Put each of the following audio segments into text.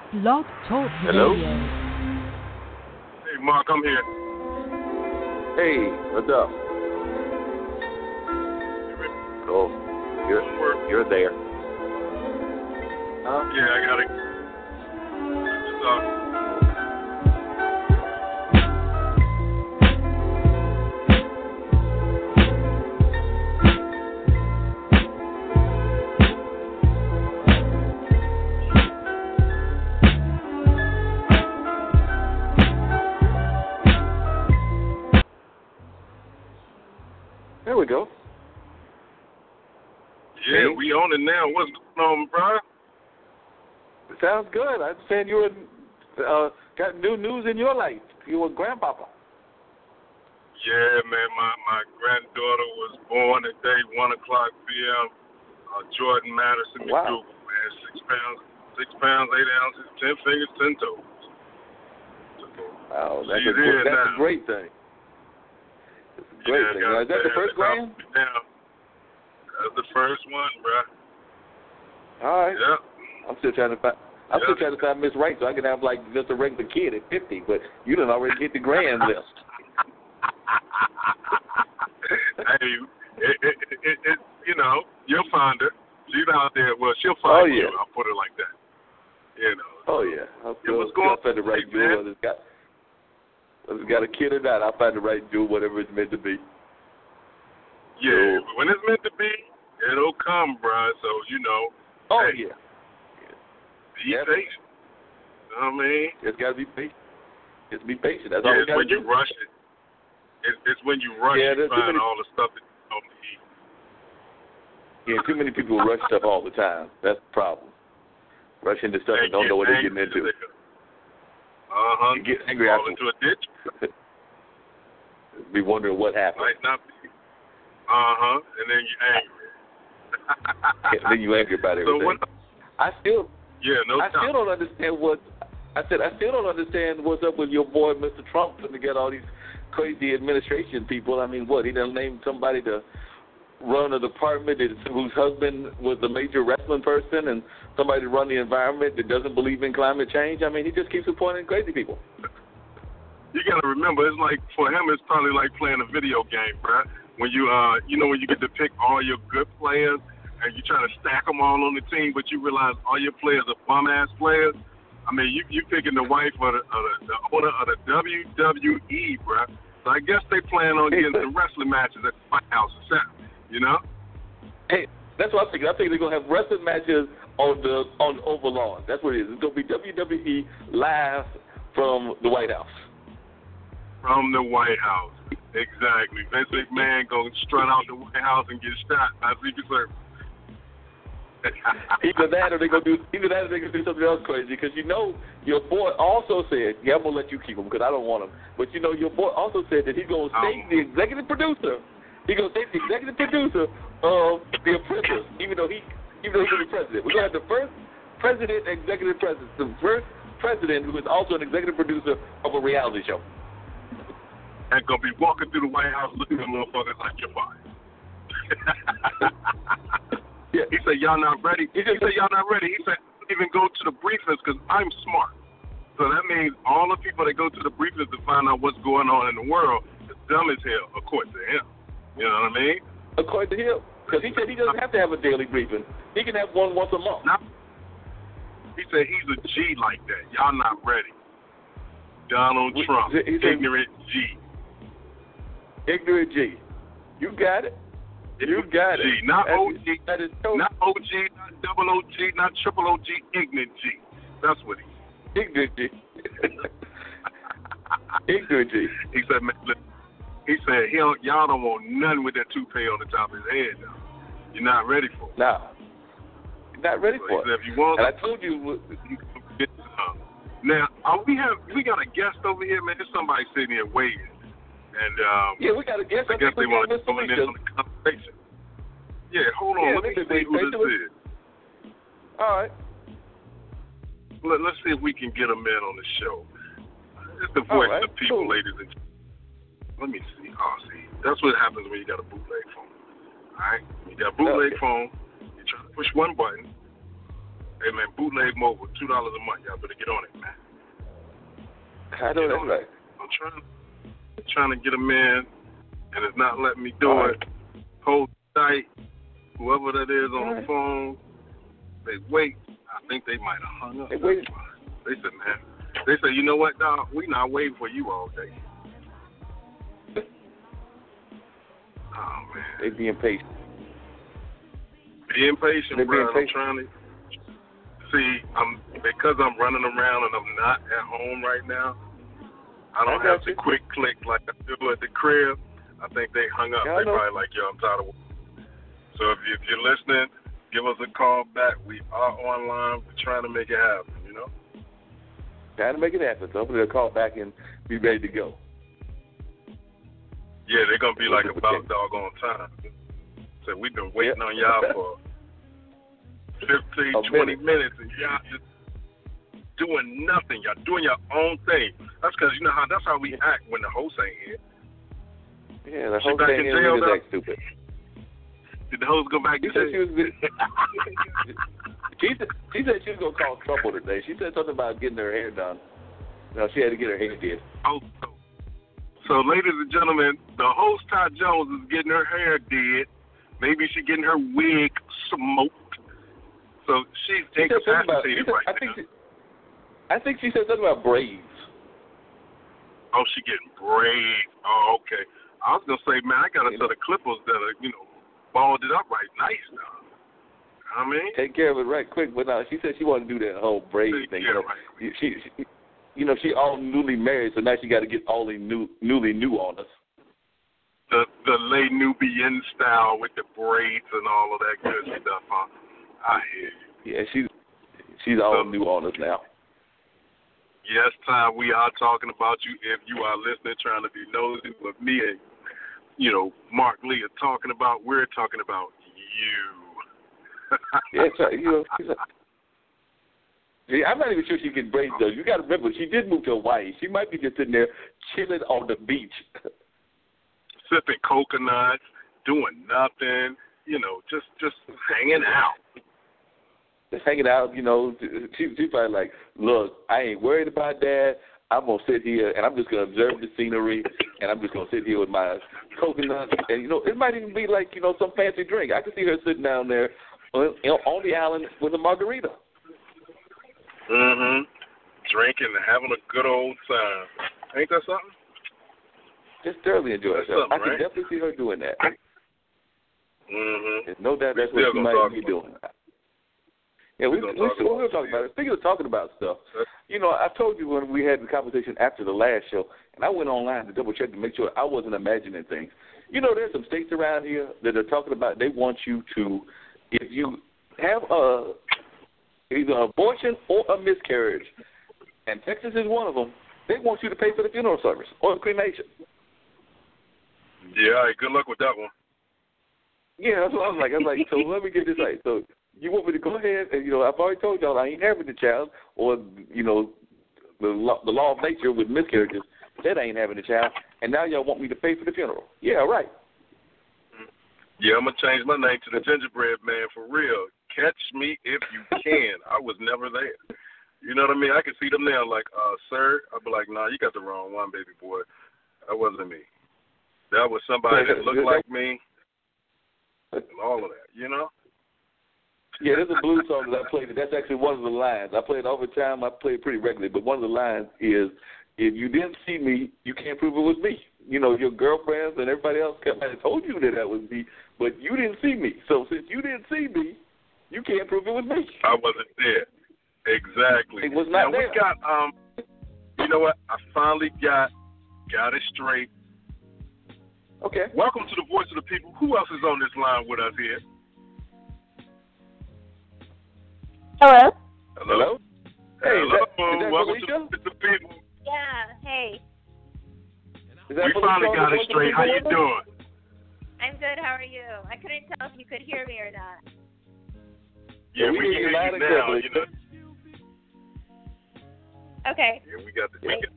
Blog Talk Hello? Radio. Hey, Mark, I'm here. Hey, what's up? Oh, you're there. Huh? Yeah, I got it. There we go. Yeah, Hey. we on it now. What's going on, bro? Sounds good. I understand you got new news in your life. You were grandpapa. Yeah, man, my granddaughter was born at day 1 o'clock p.m. Jordan Madison Wow. McDougal, man, 6 pounds, 8 ounces, 10 fingers, 10 toes. Wow, that's She's a great thing. That's a great thing. Now, is that the first grand? Now, that's the first one, bro. All right. Yeah. I'm still trying to find Miss Right so I can have like just a regular kid at 50, but you done already hit the grand list. Hey, it, you know, you'll find her. She's out there. Well, she'll find you. I'll put it like that. You know. Oh yeah. I'll what's going find the right jewel. Whether it's got a kid or not, I'll find the right jewel, whatever it's meant to be. Yeah, but when it's meant to be, it'll come, bro. So you know. Oh hey, yeah. Be patient. You know what I mean? Just gotta be patient. Just be patient. That's all Yeah, we gotta when you do. rush it. It's when you rush you find all the stuff that you don't need. Yeah, too many people rush stuff all the time. That's the problem. Rush into stuff and don't know what they're getting into. You get angry fall into a ditch. Be wondering what happened. Might not be. And then you're angry. And then you're angry about everything. So what? I still don't understand I still don't understand what's up with your boy Mr. Trump putting together all these crazy administration people. I mean, what, he done named somebody to run a department whose husband was a major wrestling person and somebody to run the environment that doesn't believe in climate change. I mean, he just keeps appointing crazy people. You got to remember, it's like, for him, it's probably like playing a video game, bro. When you, when you get to pick all your good players and you try to stack them all on the team, but you realize all your players are bum-ass players. I mean, you picking the wife of the owner of the WWE, bro. So I guess they plan on getting some wrestling matches at the White House or something, you know? Hey, that's what I'm thinking. I think they're gonna have wrestling matches on the Oval Lawn. That's what it is. It's gonna be WWE live from the White House. From the White House, exactly. Vince McMahon gonna strut out the White House and get shot by Secret Service. Either that or they're gonna do something else crazy. Because you know your boy also said, I'm gonna let you keep him because I don't want him. But you know your boy also said that he's gonna stay the executive producer. He's gonna stay the executive producer of The Apprentice, even though he's gonna be president. We're gonna have the first president, executive president, the first president who is also an executive producer of a reality show. And gonna be walking through the White House looking at motherfuckers like you're fired. Yeah. He said, y'all not ready. He said, y'all not ready. He said, even go to the briefings because I'm smart. So that means all the people that go to the briefings to find out what's going on in the world is dumb as hell, according to him. You know what I mean? According to him. Because he said he doesn't have to have a daily briefing. He can have one once a month. He said he's a G like that. Y'all not ready. Donald Trump, ignorant G. Ignorant G. You got it. You got it. Not OG, that is not OG, not double OG, not triple OG, ignorant G. That's what he is. Ignorant G. Ignorant G. He said, man, y'all don't want nothing with that toupee on the top of his head now. You're not ready for it. Nah. You're not ready for it. If you want, and I told you. Now, we got a guest over here, man. There's somebody sitting here waiting. And yeah, we got a guest. I guess they want to join in on the conversation. Yeah, hold on. Let me see who this is. All right. Let's see if we can get him in on the show. It's the voice of the people, ladies and gentlemen. Let me see. See. That's what happens when you got a bootleg phone. All right? When you got a bootleg phone, you try to push one button, Hey, man, Bootleg Mobile, $2 a month. Y'all better get on it, man. I know that's right. I'm trying to get them in, and it's not letting me do it. Hold tight. Whoever that is on the phone, they wait. I think they might have hung up. They said, man, you know what, dog? We not waiting for you all day. Oh, man. They being patient. Being patient, bro. I'm trying to see. Because I'm running around and I'm not at home right now. I don't have to quick click like I do at the crib. I think they hung up. They probably like, yo, I'm tired of work. So if you're listening, give us a call back. We are online. We're trying to make it happen, you know? Trying to make it happen. So hopefully they'll call back and be ready to go. Yeah, they're going to be like about doggone time. So we've been waiting on y'all for 15, 20 minutes, and y'all just doing nothing. Y'all doing your own thing. That's because that's how we act when the host ain't here. Yeah, the host ain't here. We just act stupid. Did the host go back to jail? She said she was going to call trouble today. She said something about getting her hair done. No, she had to get her hair did. Oh, so ladies and gentlemen, the host, Ty Jones, is getting her hair did. Maybe she's getting her wig smoked. So she's incapacitated right now. I think she said something about braids. Oh, she getting braids. Oh, okay. I was going to say, man, I got a set of clippers that are, balled it up right nice now. I mean? Take care of it right quick. But no, she said she wanted to do that whole braid thing. She all newly married, so now she got to get all newly new on us. The Les Nubian style with the braids and all of that good stuff, huh? I hear you. Yeah, she's all new on us now. Yes, Ty, we are talking about you. If you are listening, trying to be nosy with me and, Mark Lee are talking about, we're talking about you. Yeah, I'm not even sure she gets braids, though. You got to remember, she did move to Hawaii. She might be just sitting there chilling on the beach. Sipping coconuts, doing nothing, just hanging out. Just hanging out, she's probably like, look, I ain't worried about that. I'm going to sit here, and I'm just going to observe the scenery, and I'm just going to sit here with my coconuts. And, it might even be like, some fancy drink. I can see her sitting down there on the island with a margarita. Mm-hmm. Drinking and having a good old time. Ain't that something? Just thoroughly enjoy herself. I can right? definitely see her doing that. Mm-hmm. There's no doubt that's what she might be doing. Yeah, we'll talk about it. Speaking of talking about stuff, I told you when we had the conversation after the last show, and I went online to double check to make sure I wasn't imagining things. There's some states around here that are talking about they want you to, if you have either abortion or a miscarriage, and Texas is one of them, they want you to pay for the funeral service or the cremation. Yeah, good luck with that one. Yeah, that's what I was like. So let me get this right. So you want me to go ahead and, I've already told y'all I ain't having the child, or, the law of nature with miscarriages, that I ain't having the child, and now y'all want me to pay for the funeral. Yeah, right. Yeah, I'm going to change my name to the Gingerbread Man for real. Catch me if you can. I was never there. You know what I mean? I can see them now like, sir. I'll be like, nah, you got the wrong one, baby boy. That wasn't me. That was somebody that looked like me and all of that, Yeah, there's a blues song that I played. That's actually one of the lines. I play it all the time. I play it pretty regularly. But one of the lines is, if you didn't see me, you can't prove it was me. Your girlfriends and everybody else came and told you that was me, but you didn't see me. So since you didn't see me, you can't prove it was me. I wasn't there. Exactly. It was not now there. We got, you know what? I finally got it straight. Okay. Welcome to the Voice of the People. Who else is on this line with us here? Hello? Hello? Hey, is that welcome Felicia? to the Voice of the People. Yeah, hey. We finally got it straight. How you doing? I'm good. How are you? I couldn't tell if you could hear me or not. Yeah, we can hear you now. Okay. Yeah, we got the ticket.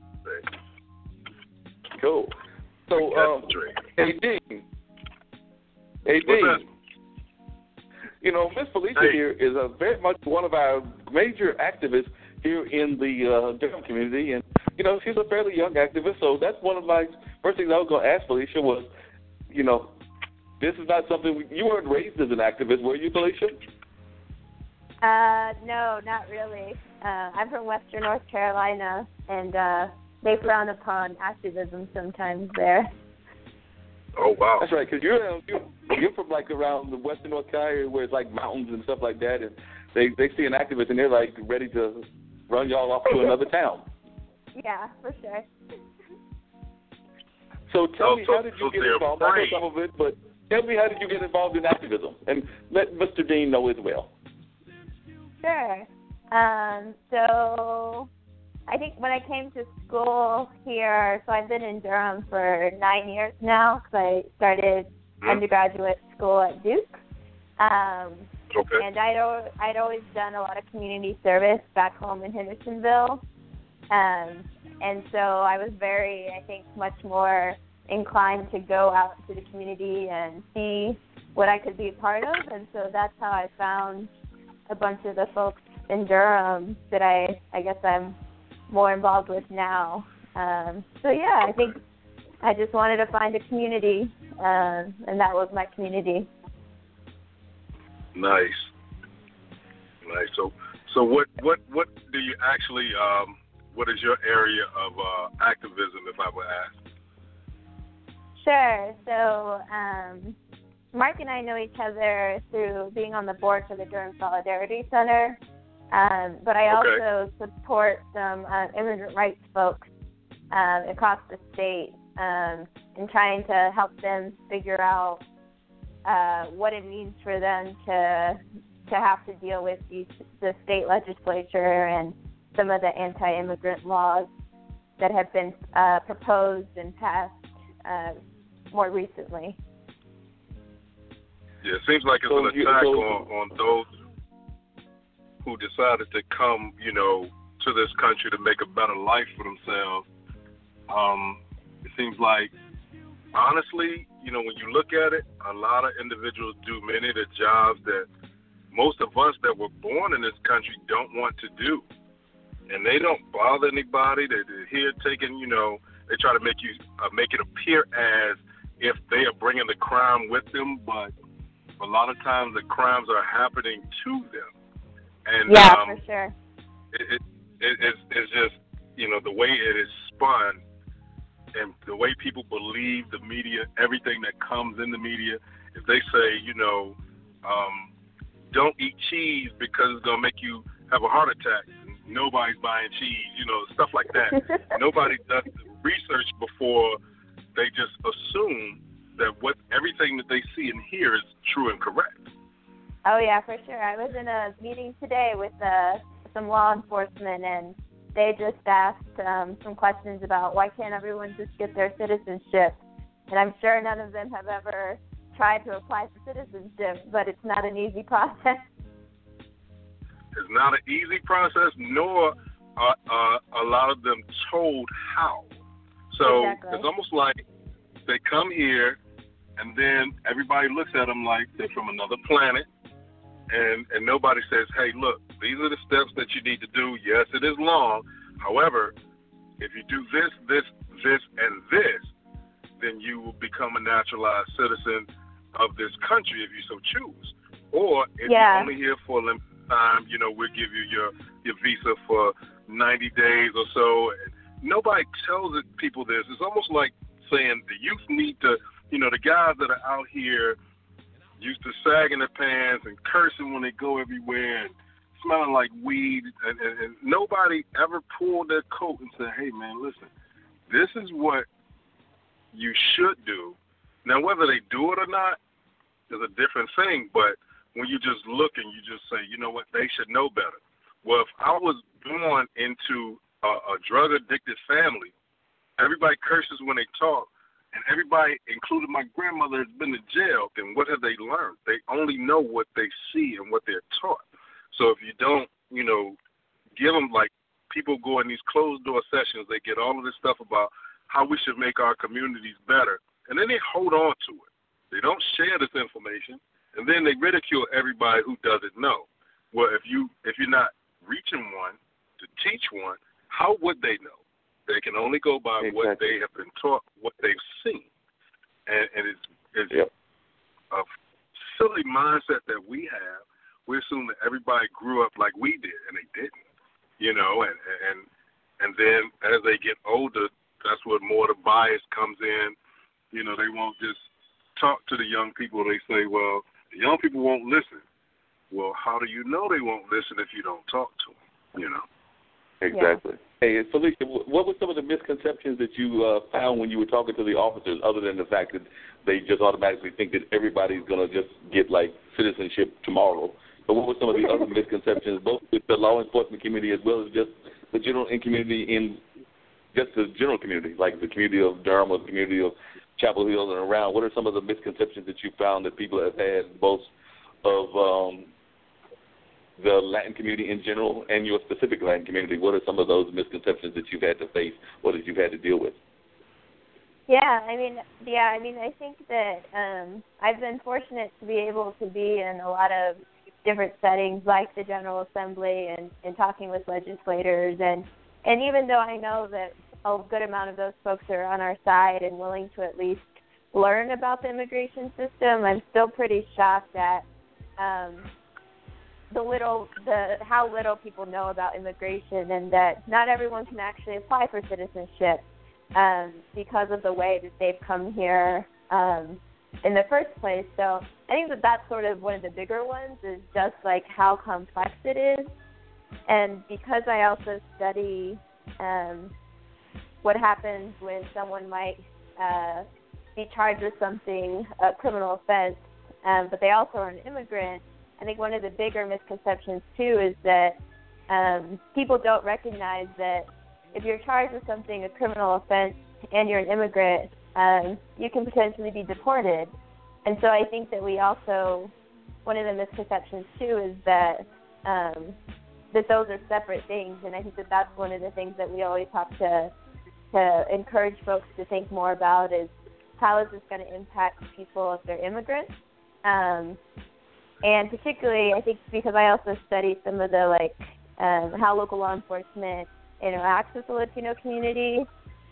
Cool. So, hey, Dean. You know, Miss Felicia here is a very much one of our major activists here in the Durham community, and you know, she's a fairly young activist. So that's one of my first things I was going to ask Felicia was, you know, this is not something you weren't raised as an activist, were you, Felicia? No, not really. I'm from Western North Carolina, and they frown upon activism sometimes there. Oh, wow. That's right, because you're from, like, around the Western North Carolina where it's, like, mountains and stuff like that, and they see an activist, and they're, like, ready to run y'all off to another town. Yeah, for sure. So tell me, how did you get involved? I know some of it, but tell me, how did you get involved in activism? And let Mr. Dean know as well. Sure. So I think when I came to school here, so I've been in Durham for 9 years now because I started undergraduate school at Duke. Okay. And I'd always done a lot of community service back home in Hendersonville. And so I was very, I think, much more inclined to go out to the community and see what I could be a part of. And so that's how I found a bunch of the folks in Durham that I guess I'm more involved with now. So yeah, I think I just wanted to find a community, and that was my community. Nice. So what do you actually what is your area of activism, if I would ask? Sure. So Mark and I know each other through being on the board for the Durham Solidarity Center, but I also support some immigrant rights folks across the state in trying to help them figure out what it means for them to have to deal with the state legislature and some of the anti-immigrant laws that have been proposed and passed more recently. Yeah, it seems like it's an attack on those who decided to come, you know, to this country to make a better life for themselves. It seems like, honestly, you know, when you look at it, a lot of individuals do many of the jobs that most of us that were born in this country don't want to do. And they don't bother anybody. They're here taking, you know, they try to make it appear as if they are bringing the crime with them, but a lot of times the crimes are happening to them. And yeah, for sure. It's just, you know, the way it is spun and the way people believe the media, everything that comes in the media. If they say, you know, don't eat cheese because it's going to make you have a heart attack, nobody's buying cheese, you know, stuff like that. Nobody does research before they just assume that everything that they see and hear is true and correct. Oh, yeah, for sure. I was in a meeting today with some law enforcement, and they just asked some questions about why can't everyone just get their citizenship. And I'm sure none of them have ever tried to apply for citizenship, but it's not an easy process. It's not an easy process, nor are a lot of them told how. So exactly. It's almost like they come here, and then everybody looks at them like they're from another planet, and nobody says, hey, look, these are the steps that you need to do. Yes, it is long. However, if you do this, and this, then you will become a naturalized citizen of this country if you so choose. Or if you're only here for a limited time, you know, we'll give you your visa for 90 days or so. Nobody tells people this. It's almost like saying the youth need to, you know, the guys that are out here used to sagging their pants and cursing when they go everywhere and smelling like weed, and nobody ever pulled their coat and said, hey, man, listen, this is what you should do. Now, whether they do it or not is a different thing, but when you just look and you just say, you know what, they should know better. Well, if I was born into a drug-addicted family, everybody curses when they talk, and everybody, including my grandmother, has been to jail, then what have they learned? They only know what they see and what they're taught. So if you don't, you know, give them, like, people go in these closed-door sessions, they get all of this stuff about how we should make our communities better, and then they hold on to it. They don't share this information. And then they ridicule everybody who doesn't know. Well, if you're not reaching one to teach one, how would they know? They can only go by what they have been taught, what they've seen. And it's a silly mindset that we have. We assume that everybody grew up like we did, and they didn't. You know, and then as they get older, that's where more of the bias comes in. You know, they won't just talk to the young people. They say, well, the young people won't listen. Well, how do you know they won't listen if you don't talk to them, you know? Exactly. Yeah. Hey, Felicia, what were some of the misconceptions that you found when you were talking to the officers, other than the fact that they just automatically think that everybody's going to just get, like, citizenship tomorrow? But what were some of the other misconceptions, both with the law enforcement community as well as just the general community in just the general community, like the community of Durham or the community of Chapel Hill and around? What are some of the misconceptions that you found that people have had, both of the Latin community in general and your specific Latin community? What are some of those misconceptions that you've had to face or that you've had to deal with? I think that I've been fortunate to be able to be in a lot of different settings like the General Assembly and talking with legislators. And even though I know that a good amount of those folks are on our side and willing to at least learn about the immigration system, I'm still pretty shocked at how little people know about immigration, and that not everyone can actually apply for citizenship because of the way that they've come here in the first place. So I think that that's sort of one of the bigger ones, is just like how complex it is. And because I also study what happens when someone might be charged with something, a criminal offense, but they also are an immigrant, I think one of the bigger misconceptions, too, is that people don't recognize that if you're charged with something, a criminal offense, and you're an immigrant, you can potentially be deported. And so I think that we also, one of the misconceptions, too, is that that those are separate things. And I think that that's one of the things that we always have to encourage folks to think more about, is how is this going to impact people if they're immigrants? And particularly, I think because I also study some of the, how local law enforcement interacts with the Latino community,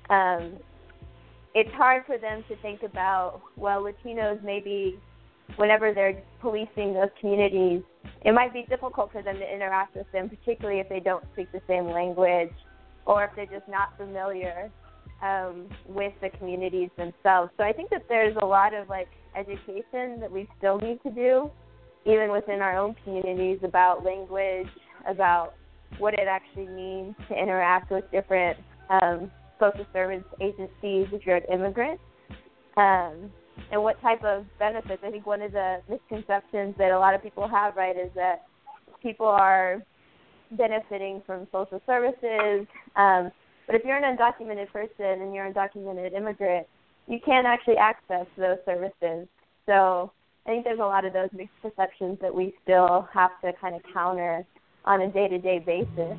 it's hard for them to think about, well, Latinos maybe, whenever they're policing those communities, it might be difficult for them to interact with them, particularly if they don't speak the same language or if they're just not familiar with the communities themselves. So I think that there's a lot of, education that we still need to do, even within our own communities, about language, about what it actually means to interact with different social service agencies if you're an immigrant, and what type of benefits. I think one of the misconceptions that a lot of people have, right, is that people are benefiting from social services, but if you're an undocumented person and you're an undocumented immigrant, you can't actually access those services. So I think there's a lot of those misconceptions that we still have to kind of counter on a day-to-day basis.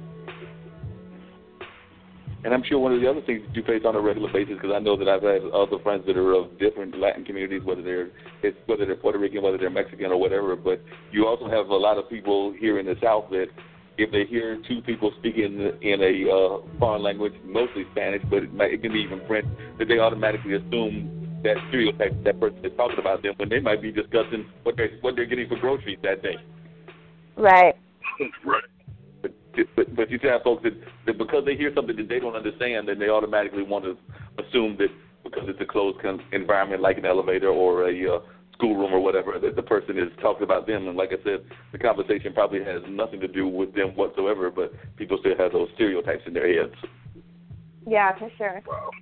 And I'm sure one of the other things that you face on a regular basis, because I know that I've had other friends that are of different Latin communities, whether they're Puerto Rican, whether they're Mexican or whatever, but you also have a lot of people here in the South that if they hear two people speaking in a foreign language, mostly Spanish, but it can be even French, that they automatically assume that stereotype that person is talking about them when they might be discussing what they're getting for groceries that day. Right. Right. But you tell folks that because they hear something that they don't understand, then they automatically want to assume that because it's a closed environment like an elevator or a schoolroom or whatever, that the person is talking about them. And like I said, the conversation probably has nothing to do with them whatsoever, but people still have those stereotypes in their heads. Yeah, for sure. Wow.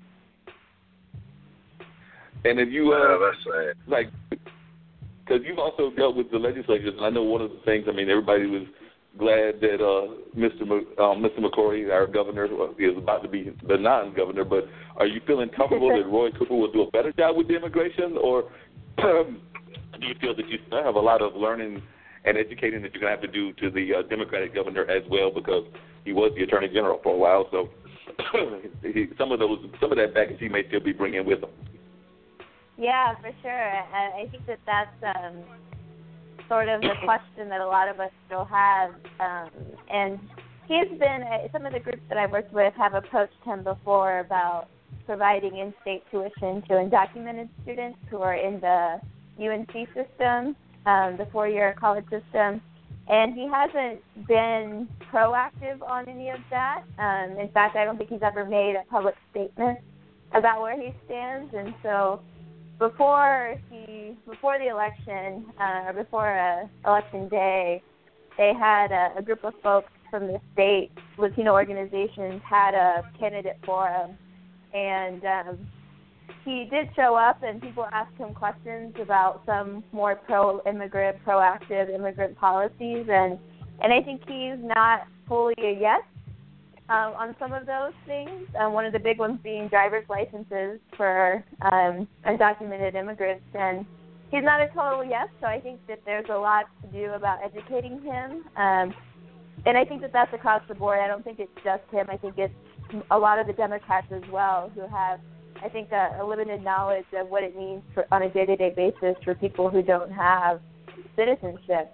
And if you, that's sad. because you've also dealt with the legislatures, and I know one of the things, everybody was glad that Mr. McCrory, our governor, is about to be the non-governor, but are you feeling comfortable that Roy Cooper will do a better job with the immigration, or do you feel that you still have a lot of learning and educating that you're going to have to do to the Democratic governor as well, because he was the Attorney General for a while, so some of that baggage he may still be bringing with him? Yeah, for sure. I think that's sort of the question that a lot of us still have. And he's been, some of the groups that I've worked with have approached him before about providing in-state tuition to undocumented students who are in the UNC system, the four-year college system. And he hasn't been proactive on any of that. In fact, I don't think he's ever made a public statement about where he stands. And so before the election, or before election day, they had a group of folks from the state Latino organizations had a candidate forum, and he did show up, and people asked him questions about some more pro-immigrant, proactive immigrant policies, and I think he's not fully a yes on some of those things. One of the big ones being driver's licenses for undocumented immigrants, and he's not a total yes, so I think that there's a lot to do about educating him, and I think that that's across the board. I don't think it's just him. I think it's a lot of the Democrats as well who have, I think, a limited knowledge of what it means on a day-to-day basis for people who don't have citizenship.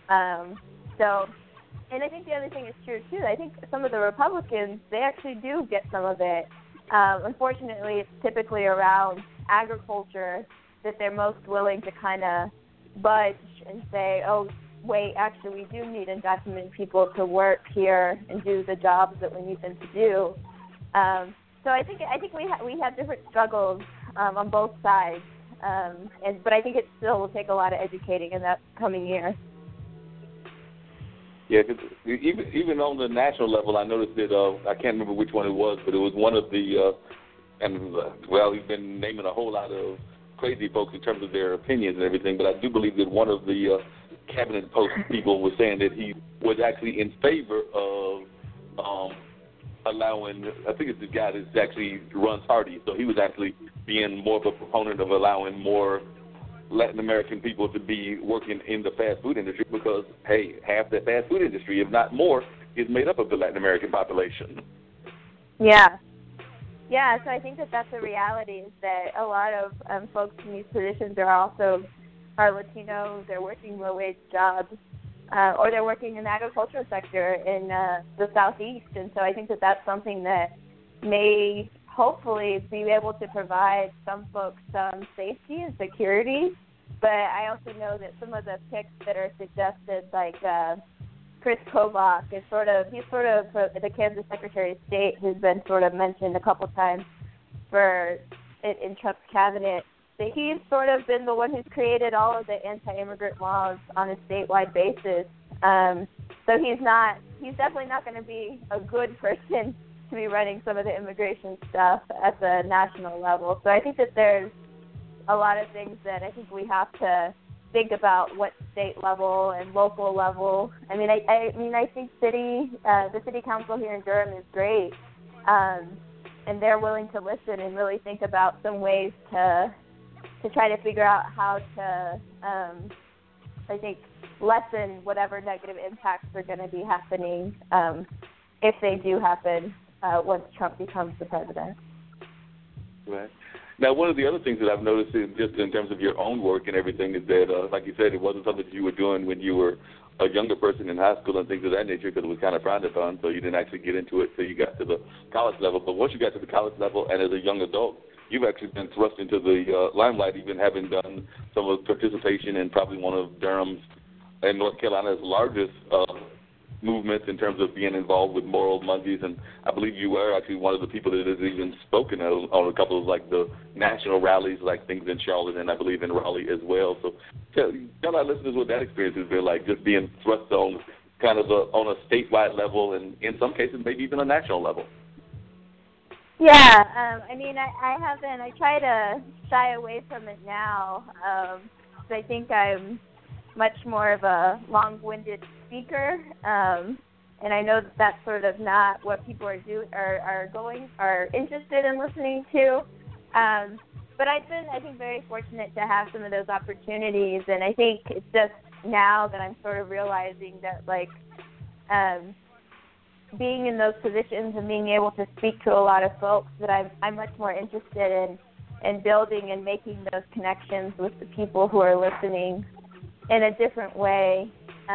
And I think the other thing is true, too. I think some of the Republicans, they actually do get some of it. Unfortunately, it's typically around agriculture that they're most willing to kind of budge and say, oh, wait, actually, we do need undocumented people to work here and do the jobs that we need them to do. So I think we have different struggles on both sides, but I think it still will take a lot of educating in that coming year. Yeah, cause even on the national level, I noticed that I can't remember which one it was, but it was one of the he's been naming a whole lot of crazy folks in terms of their opinions and everything, but I do believe that one of the cabinet post people was saying that he was actually in favor of allowing, I think it's the guy that actually runs Hardy, so he was actually being more of a proponent of allowing more Latin American people to be working in the fast food industry because, hey, half the fast food industry, if not more, is made up of the Latin American population. Yeah. Yeah, so I think that that's a reality, is that a lot of folks in these positions are Latino, they're working low-wage jobs, or they're working in the agricultural sector in the Southeast. And so I think that that's something that may hopefully be able to provide some folks some safety and security. But I also know that some of the picks that are suggested, like Chris Kobach, he's sort of the Kansas Secretary of State, who's been sort of mentioned a couple times in Trump's cabinet. That he's sort of been the one who's created all of the anti-immigrant laws on a statewide basis. So he's definitely not going to be a good person to be running some of the immigration stuff at the national level. So I think that there's a lot of things that I think we have to think about, what state level and local level. I mean, I think the city council here in Durham is great, and they're willing to listen and really think about some ways to try to figure out how to, I think, lessen whatever negative impacts are going to be happening if they do happen once Trump becomes the president. Right. Now, one of the other things that I've noticed just in terms of your own work and everything is that, like you said, it wasn't something that you were doing when you were a younger person in high school and things of that nature because it was kind of frowned upon, so you didn't actually get into it until you got to the college level. But once you got to the college level and as a young adult, you've actually been thrust into the limelight, even having done some of the participation in probably one of Durham's and North Carolina's largest movements in terms of being involved with Moral Mondays, and I believe you were actually one of the people that has even spoken on a couple of like the national rallies, like things in Charlotte and I believe in Raleigh as well. So tell our listeners what that experience has been like, just being thrust on kind of on a statewide level and in some cases maybe even a national level. Yeah, I mean, I try to shy away from it now. I think I'm much more of a long-winded speaker, and I know that that's sort of not what people are interested in listening to. But I've been, I think, very fortunate to have some of those opportunities, and I think it's just now that I'm sort of realizing that, like, being in those positions and being able to speak to a lot of folks, that I'm much more interested in building and making those connections with the people who are listening in a different way.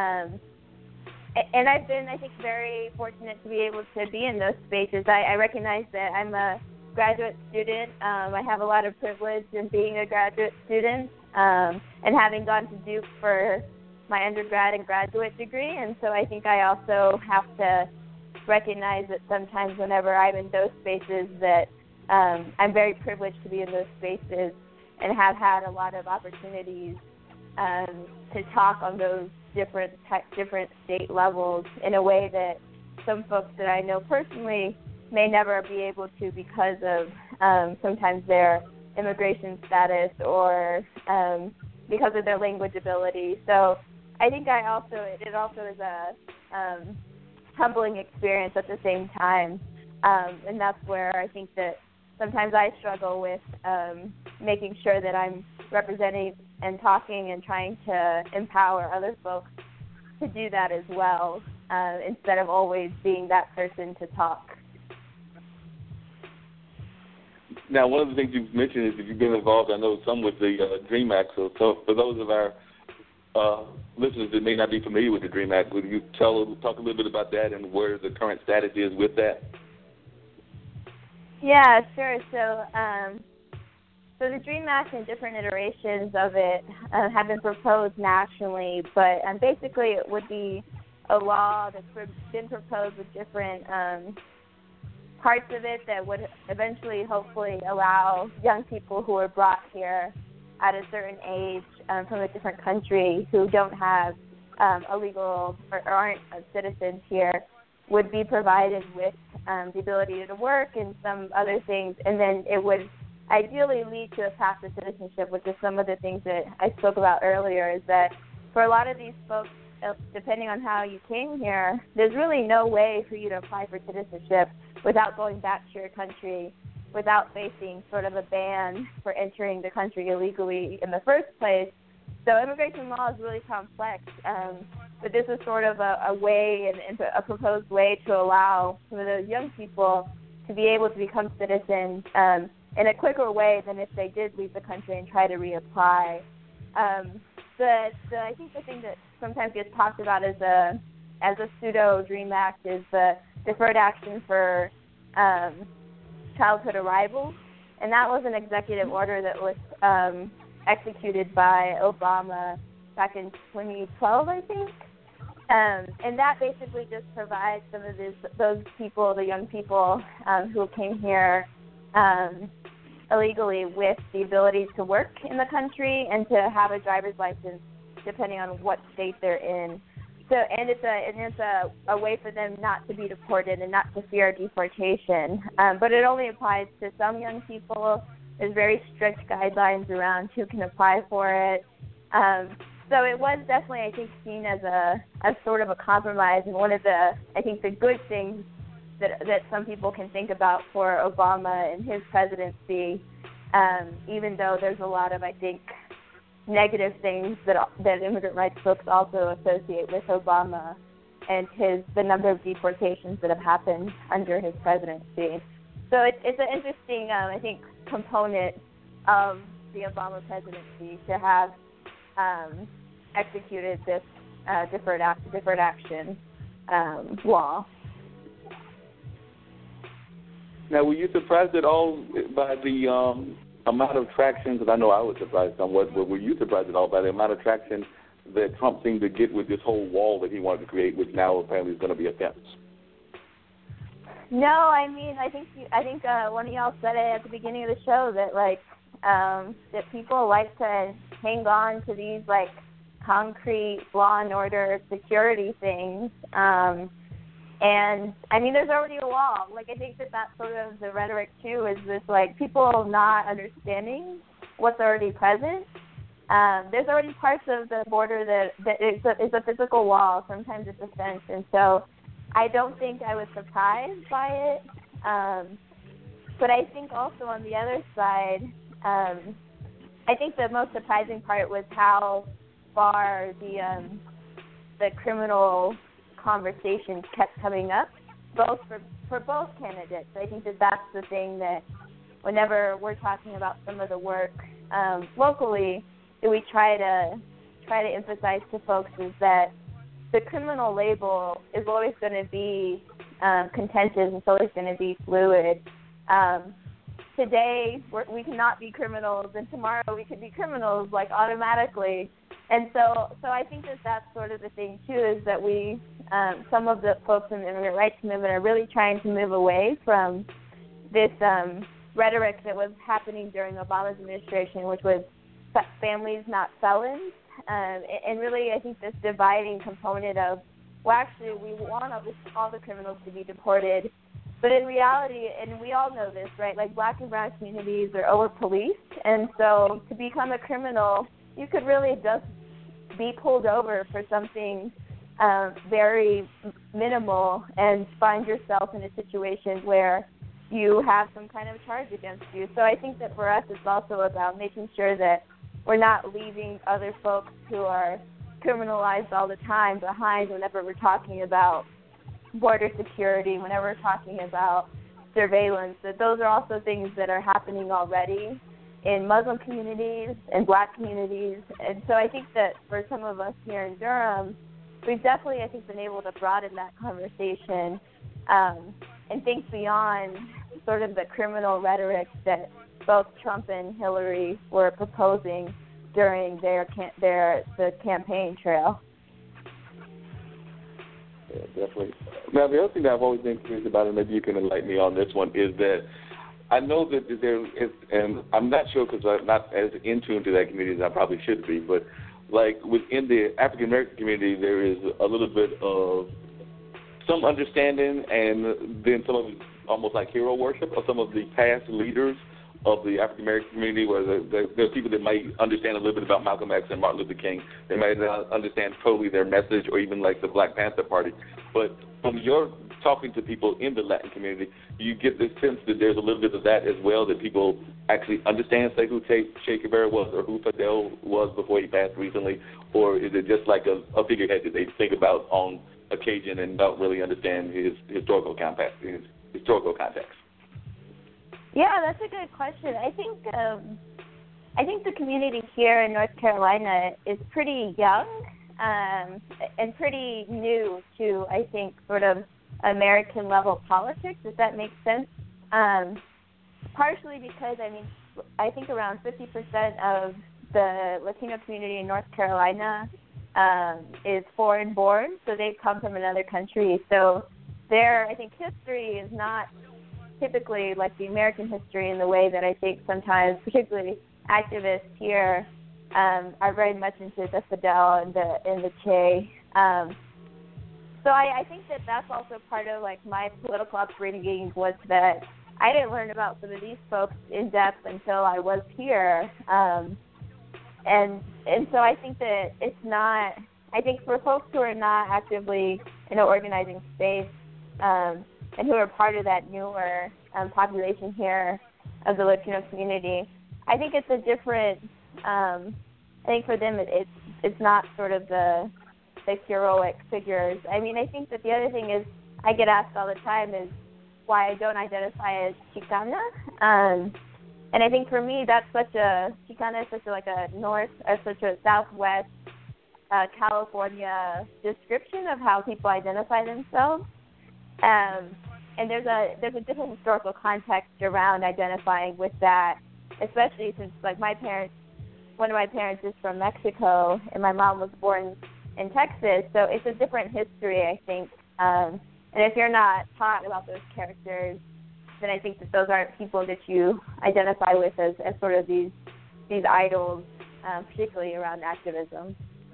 And I've been, I think, very fortunate to be able to be in those spaces. I recognize that I'm a graduate student. I have a lot of privilege in being a graduate student and having gone to Duke for my undergrad and graduate degree. And so I think I also have to recognize that sometimes whenever I'm in those spaces that I'm very privileged to be in those spaces and have had a lot of opportunities to talk on those different state levels in a way that some folks that I know personally may never be able to because of sometimes their immigration status or because of their language ability. So I think it also is a humbling experience at the same time, and that's where I think that sometimes I struggle with making sure that I'm representing and talking and trying to empower other folks to do that as well, instead of always being that person to talk. Now, one of the things you've mentioned is that you've been involved, I know, some with the DREAM Act. So for those of our listeners that may not be familiar with the DREAM Act, would you talk a little bit about that and where the current status is with that? Yeah, sure. So the DREAM Act and different iterations of it have been proposed nationally, but basically it would be a law that's been proposed with different parts of it that would eventually, hopefully, allow young people who are brought here at a certain age from a different country who don't have a legal or aren't citizens here would be provided with the ability to work and some other things, and then it would ideally lead to a path to citizenship, which is some of the things that I spoke about earlier, is that for a lot of these folks, depending on how you came here, there's really no way for you to apply for citizenship without going back to your country, without facing sort of a ban for entering the country illegally in the first place. So immigration law is really complex, but this is sort of a way and a proposed way to allow some of those young people to be able to become citizens in a quicker way than if they did leave the country and try to reapply. I think the thing that sometimes gets talked about as a pseudo DREAM Act is the Deferred Action for Childhood Arrivals, and that was an executive order that was executed by Obama back in 2012, I think. And that basically just provides some of those people, the young people who came here illegally, with the ability to work in the country and to have a driver's license, depending on what state they're in. So, and it's a way for them not to be deported and not to fear deportation. But it only applies to some young people. There's very strict guidelines around who can apply for it. So it was definitely, I think, seen as a sort of a compromise, and one of the, I think, the good things that some people can think about for Obama and his presidency, even though there's a lot of, I think, negative things that immigrant rights folks also associate with Obama and the number of deportations that have happened under his presidency. So it's an interesting, I think, component of the Obama presidency to have executed this deferred action law. Now, were you surprised at all by the amount of traction? Because I know I was surprised somewhat, but were you surprised at all by the amount of traction that Trump seemed to get with this whole wall that he wanted to create, which now apparently is going to be a fence? No, I mean, I think one of y'all said it at the beginning of the show that that people like to hang on to these concrete law and order security things. And I mean, there's already a wall. I think that's sort of the rhetoric too, is this people not understanding what's already present. There's already parts of the border that is a physical wall. Sometimes it's a fence, and so I don't think I was surprised by it. But I think also on the other side, I think the most surprising part was how far the criminal conversations kept coming up, both for both candidates. I think that's the thing that whenever we're talking about some of the work locally, we try to try to emphasize to folks is that the criminal label is always going to be contentious. It's always going to be fluid. Today, we cannot be criminals, and tomorrow we could be criminals, like, automatically. And so I think that that's sort of the thing, too, is that we, some of the folks in the immigrant rights movement are really trying to move away from this rhetoric that was happening during Obama's administration, which was families, not felons. And really, I think this dividing component of, well, actually, we want all the criminals to be deported. But in reality, and we all know this, right, like black and brown communities are over-policed. And so to become a criminal, you could really just be pulled over for something very minimal and find yourself in a situation where you have some kind of charge against you. So I think that for us it's also about making sure that we're not leaving other folks who are criminalized all the time behind whenever we're talking about border security, whenever we're talking about surveillance, that those are also things that are happening already in Muslim communities and black communities. And so I think that for some of us here in Durham, we've definitely, I think, been able to broaden that conversation and think beyond sort of the criminal rhetoric that both Trump and Hillary were proposing during the campaign trail. Yeah, definitely. Now, the other thing that I've always been curious about, and maybe you can enlighten me on this one, is that I know that there is, and I'm not sure because I'm not as in tune to that community as I probably should be, but like within the African American community, there is a little bit of some understanding and then some of it almost like hero worship of some of the past leaders of the African American community, where there are people that might understand a little bit about Malcolm X and Martin Luther King. They might not understand totally their message, or even like the Black Panther Party. But from your talking to people in the Latin community, you get this sense that there's a little bit of that as well, that people actually understand, say, who Che Guevara was or who Fidel was before he passed recently, or is it just like a figurehead that they think about on occasion and don't really understand his historical context? Yeah, that's a good question. I think the community here in North Carolina is pretty young and pretty new to, I think, sort of American level politics, if that makes sense. Partially because, I think around 50% of the Latino community in North Carolina is foreign born, so they come from another country. So their, I think, history is not typically like the American history in the way that I think sometimes, particularly activists here, are very much into the Fidel and the Che. So I think that that's also part of like my political upbringing, was that I didn't learn about some of these folks in depth until I was here. And so I think that it's not, I think for folks who are not actively in an organizing space, and who are part of that newer population here of the Latino community, I think it's a different. I think for them it's not sort of the heroic figures. I think that the other thing is, I get asked all the time, is why I don't identify as Chicana. And I think for me that's Chicana is such a Southwest California description of how people identify themselves. And there's a different historical context around identifying with that, especially since like one of my parents is from Mexico and my mom was born in Texas, so it's a different history, I think. And if you're not taught about those characters, then I think that those aren't people that you identify with as sort of these idols, particularly around activism.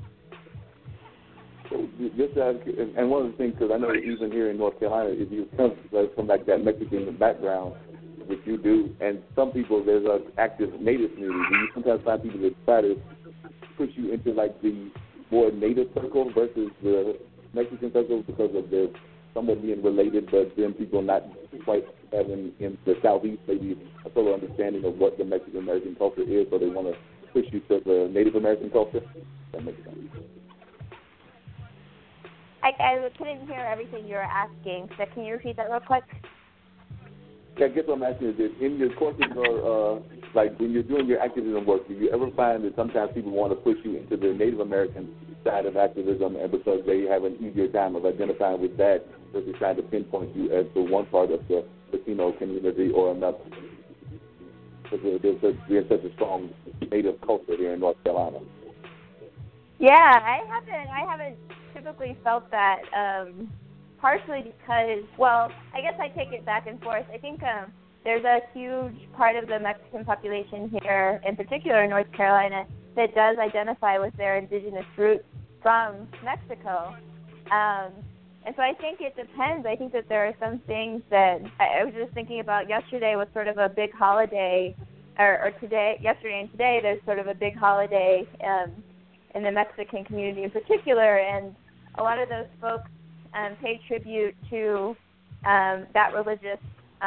And one of the things, because I know even here in North Carolina, if you come from like that Mexican background, which you do, and some people, there's an active Native community. You sometimes find people that try to push you into like the more Native circle versus the Mexican circle because of the somewhat being related, but then people not quite having in the Southeast maybe a total understanding of what the Mexican American culture is, so they want to push you to the Native American culture. That makes sense. I couldn't hear everything you were asking, so can you repeat that real quick? Yeah, I guess what I'm asking is that in your courses or like when you're doing your activism work, do you ever find that sometimes people want to push you into the Native American side of activism, and because they have an easier time of identifying with that, versus trying to pinpoint you as to one part of the Latino community or another? Because there's such a strong Native culture here in North Carolina. Yeah, I haven't typically felt that. Partially because, well, I guess I take it back and forth. I think there's a huge part of the Mexican population here, in particular in North Carolina, that does identify with their indigenous roots from Mexico. And so I think it depends. I think that there are some things that I was just thinking about. Yesterday was sort of a big holiday, or today, yesterday and today, there's sort of a big holiday in the Mexican community in particular, and a lot of those folks pay tribute to that religious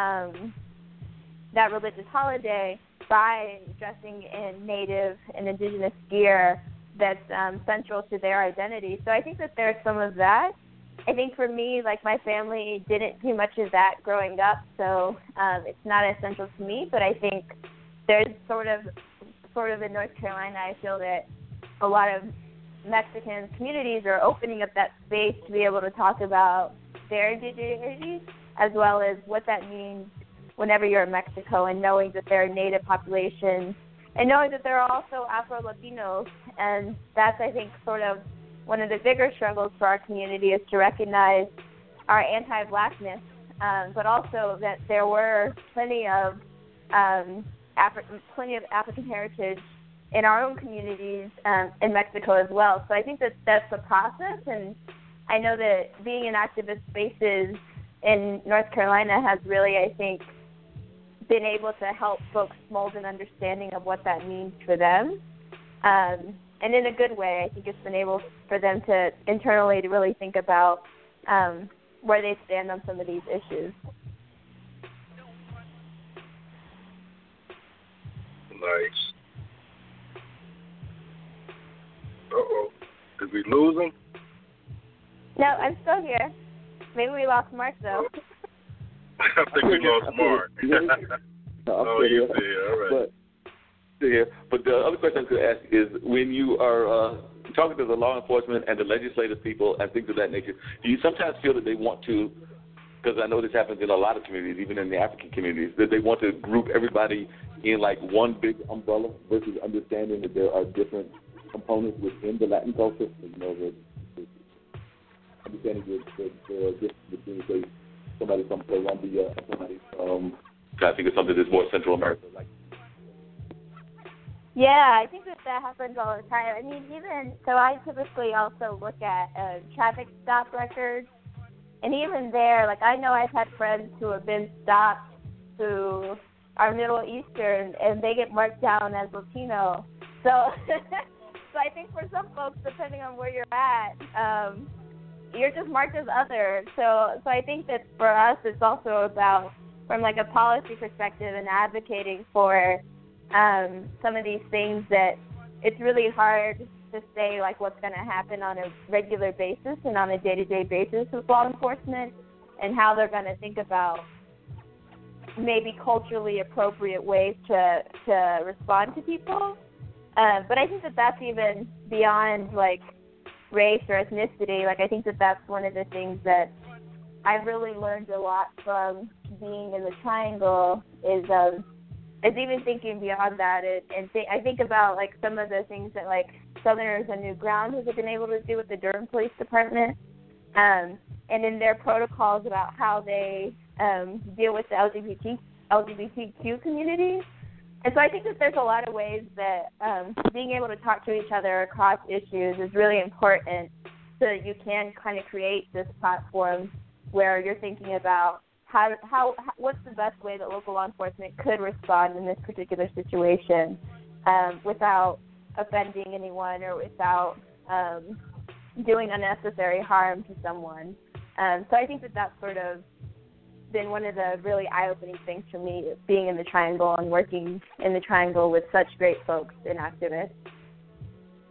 holiday by dressing in Native and indigenous gear that's central to their identity. So I think that there's some of that. I think for me, like, my family didn't do much of that growing up, so it's not essential to me. But I think there's sort of in North Carolina, I feel that a lot of Mexican communities are opening up that space to be able to talk about their indigeneity, as well as what that means whenever you're in Mexico, and knowing that they're a Native population, and knowing that there are also Afro-Latinos. And that's, I think, sort of one of the bigger struggles for our community, is to recognize our anti-Blackness, but also that there were plenty of African heritage in our own communities in Mexico as well. So I think that that's a process, and I know that being in activist spaces in North Carolina has really, I think, been able to help folks mold an understanding of what that means for them. And in a good way, I think it's been able for them to internally to really think about where they stand on some of these issues. Nice. Uh-oh. Did we lose him? No, I'm still here. Maybe we lost Mark, though. I think we lost Mark. Oh, you see. All right. But the other question I was going to ask is, when you are talking to the law enforcement and the legislative people and things of that nature, do you sometimes feel that they want to, because I know this happens in a lot of communities, even in the African communities, that they want to group everybody in like one big umbrella versus understanding that there are different components within the Latin culture? You know, understanding that there are differences between, say, somebody from Colombia and somebody from, I think, of something that's more Central America. Yeah, I think that happens all the time. I mean, so I typically also look at traffic stop records, and even there, like, I know I've had friends who have been stopped who are Middle Eastern, and they get marked down as Latino. So, so I think for some folks, depending on where you're at, you're just marked as other. So I think that for us, it's also about, from like a policy perspective and advocating for some of these things, that it's really hard to say like what's going to happen on a regular basis and on a day-to-day basis with law enforcement, and how they're going to think about maybe culturally appropriate ways to respond to people. But I think that that's even beyond like race or ethnicity. Like, I think that that's one of the things that I've really learned a lot from being in the Triangle is even thinking beyond that. I think about like some of the things that like Southerners and New Grounders have been able to do with the Durham Police Department, and in their protocols about how they deal with the LGBTQ community. And so I think that there's a lot of ways that being able to talk to each other across issues is really important, so that you can kind of create this platform where you're thinking about what's the best way that local law enforcement could respond in this particular situation without offending anyone or without doing unnecessary harm to someone. So I think that that's sort of been one of the really eye-opening things for me, being in the Triangle and working in the Triangle with such great folks and activists.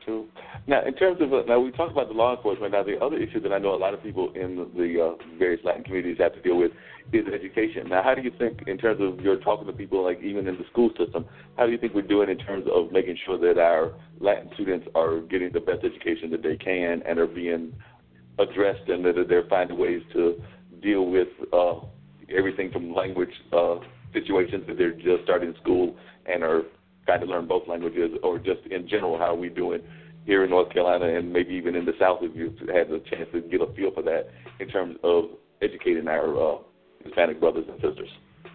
True. Now, in terms of now we talked about the law enforcement. Now, the other issue that I know a lot of people in the various Latin communities have to deal with is education. Now, how do you think, in terms of your talking to people, like even in the school system, how do you think we're doing in terms of making sure that our Latin students are getting the best education that they can and are being addressed, and that they're finding ways to deal with everything from language situations that they're just starting school and are trying to learn both languages, or just in general, how are we doing here in North Carolina and maybe even in the South, if you've had the chance to get a feel for that in terms of educating our Hispanic brothers and sisters?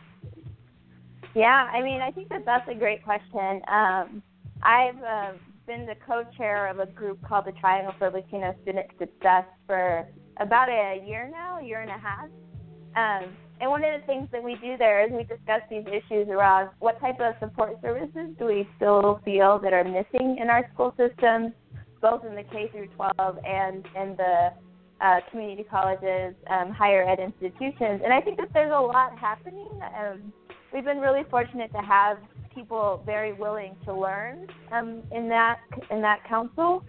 Yeah, I mean, I think that's a great question. I've been the co-chair of a group called the Triangle for Latino Student Success for about a year now, a year and a half. And one of the things that we do there is we discuss these issues around what type of support services do we still feel that are missing in our school systems, both in the K through 12 and in the community colleges, higher ed institutions. And I think that there's a lot happening. We've been really fortunate to have people very willing to learn in that council.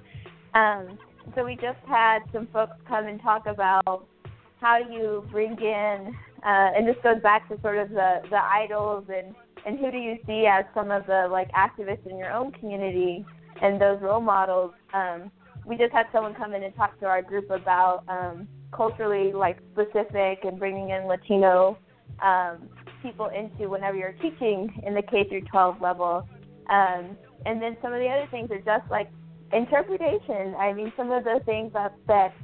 So we just had some folks come and talk about how you bring in, and this goes back to sort of the idols and who do you see as some of the like activists in your own community and those role models. We just had someone come in and talk to our group about culturally like specific and bringing in Latino people into whenever you're teaching in the K through 12 level. And then some of the other things are just like interpretation. I mean, some of the things that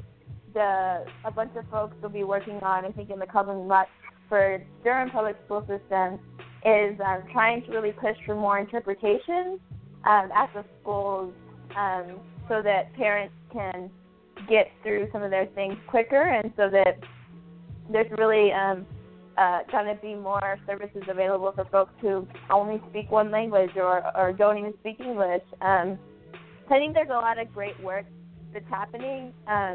a bunch of folks will be working on, I think, in the coming months for Durham Public School System is trying to really push for more interpretation at the schools so that parents can get through some of their things quicker, and so that there's really going to be more services available for folks who only speak one language or don't even speak English. I think there's a lot of great work that's happening.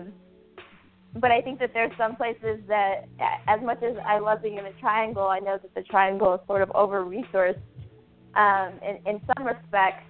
But I think that there's some places that, as much as I love being in the Triangle, I know that the Triangle is sort of over-resourced in some respects.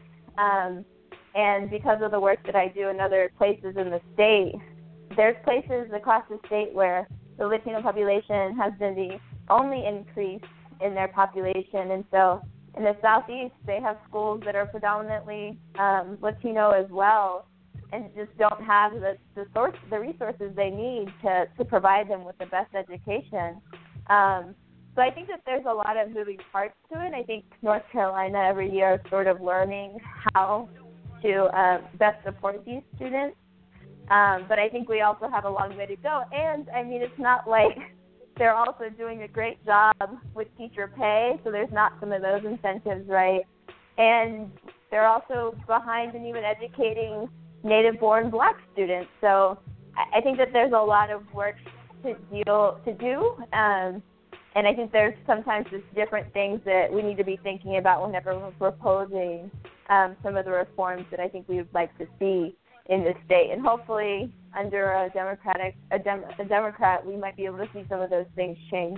And because of the work that I do in other places in the state, there's places across the state where the Latino population has been the only increase in their population. And so in the Southeast, they have schools that are predominantly Latino as well, and just don't have the resources they need to provide them with the best education. So I think that there's a lot of moving parts to it. I think North Carolina every year is sort of learning how to best support these students. But I think we also have a long way to go. And, I mean, it's not like they're also doing a great job with teacher pay, so there's not some of those incentives, right? And they're also behind in even educating native-born Black students. So I think that there's a lot of work to do, and I think there's sometimes just different things that we need to be thinking about whenever we're proposing some of the reforms that I think we would like to see in the state. And hopefully, under a Democrat, we might be able to see some of those things change.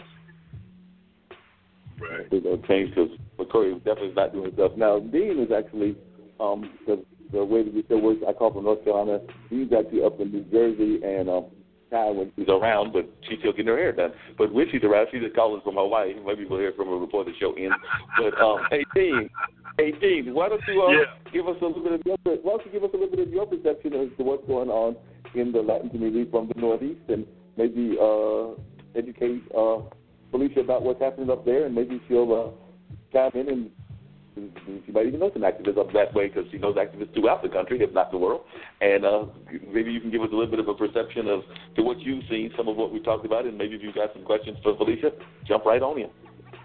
Right. They'll change because McCrory definitely is not doing stuff. Now, Dean is actually the way that we still work. I call from North Carolina. He's actually up in New Jersey, and when she's around, but she's still getting her hair done. But when she's around, she's just calling from Hawaii. Maybe we'll hear from her before the show ends. But hey Dean, why don't you give us a little bit of your perception as to what's going on in the Latin community from the Northeast, and maybe educate Felicia about what's happening up there, and maybe she'll chime in and she might even know some activists up that way, because she knows activists throughout the country, if not the world. And maybe you can give us a little bit of a perception of to what you've seen, some of what we talked about, and maybe if you've got some questions for Felicia, jump right on in.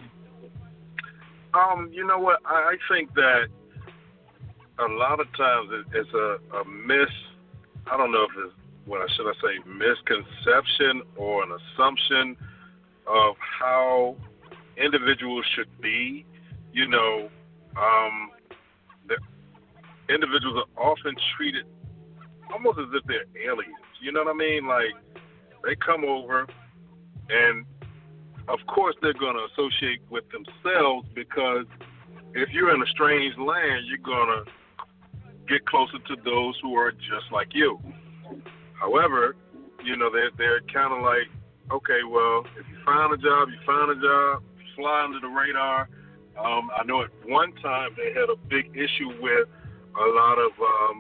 You know what? I think that a lot of times it's a I don't know if it's, misconception or an assumption of how individuals should be. You know, the individuals are often treated almost as if they're aliens. You know what I mean? Like, they come over, and of course they're going to associate with themselves, because if you're in a strange land, you're going to get closer to those who are just like you. However, you know, they're kind of like, okay, well, if you find a job, you find a job, fly under the radar. I know at one time they had a big issue with a lot of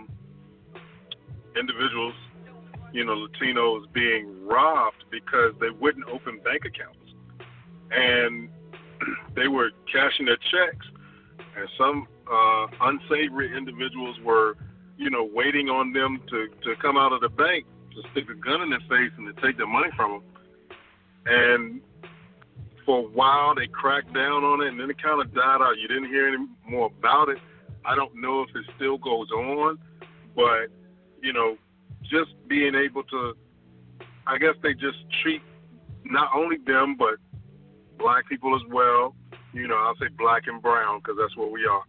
individuals, you know, Latinos being robbed because they wouldn't open bank accounts. And they were cashing their checks, and some unsavory individuals were, you know, waiting on them to come out of the bank to stick a gun in their face and to take their money from them. And for a while, they cracked down on it, and then it kind of died out. You didn't hear any more about it. I don't know if it still goes on, but, you know, just being able to, I guess they just treat not only them, but black people as well. You know, I'll say black and brown because that's what we are.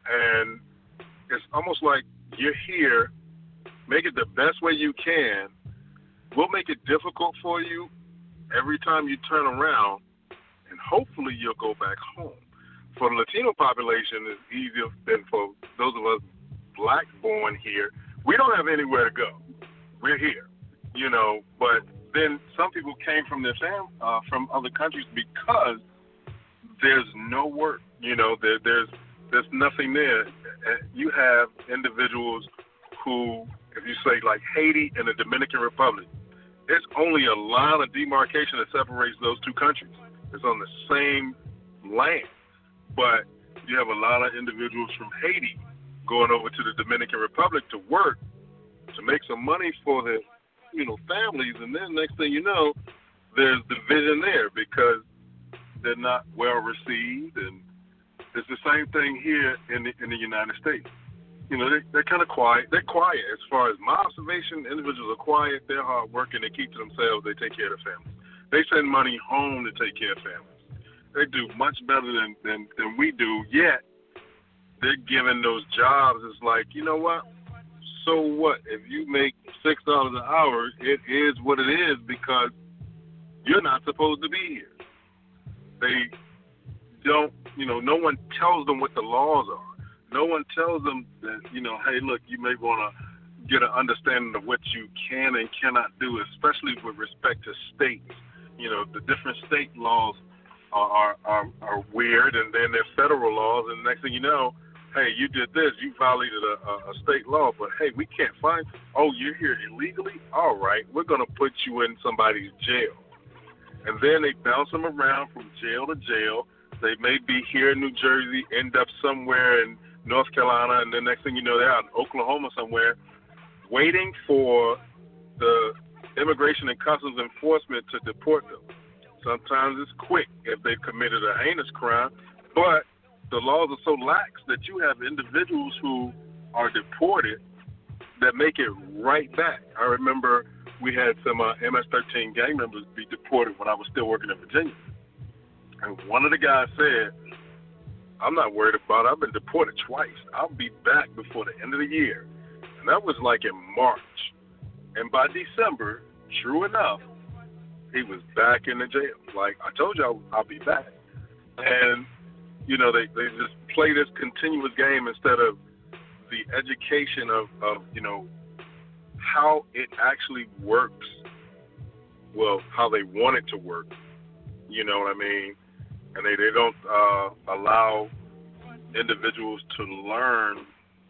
And it's almost like you're here, make it the best way you can. We'll make it difficult for you every time you turn around, and hopefully you'll go back home. For the Latino population, it's easier than for those of us black born here. We don't have anywhere to go. We're here, you know. But then some people came from from other countries because there's no work. You know, there's nothing there. You have individuals who, if you say like Haiti and the Dominican Republic, there's only a line of demarcation that separates those two countries. It's on the same land. But you have a lot of individuals from Haiti going over to the Dominican Republic to work, to make some money for their, you know, families. And then next thing you know, there's division there because they're not well received. And it's the same thing here in the United States. You know, they're kind of quiet. They're quiet as far as my observation. Individuals are quiet. They're hard working. They keep to themselves. They take care of their families. They send money home to take care of families. They do much better than we do, yet they're given those jobs. It's like, you know what? So what? If you make $6 an hour, it is what it is because you're not supposed to be here. They don't, you know, no one tells them what the laws are. No one tells them that, you know, hey, look, you may want to get an understanding of what you can and cannot do, especially with respect to states. You know, the different state laws are weird, and then there's federal laws, and the next thing you know, hey, you did this, you violated a state law, but hey, we can't find, oh, you're here illegally? All right, we're going to put you in somebody's jail. And then they bounce them around from jail to jail. They may be here in New Jersey, end up somewhere in North Carolina, and the next thing you know, they're out in Oklahoma somewhere waiting for the Immigration and Customs Enforcement to deport them. Sometimes it's quick if they've committed a heinous crime, but the laws are so lax that you have individuals who are deported that make it right back. I remember we had some MS-13 gang members be deported when I was still working in Virginia. And one of the guys said, I'm not worried about it. I've been deported twice. I'll be back before the end of the year. And that was like in March. And by December, true enough, he was back in the jail. Like, I told you I'll be back. And, you know, they just play this continuous game instead of the education of, you know, how it actually works, well, how they want it to work. You know what I mean? And they don't allow individuals to learn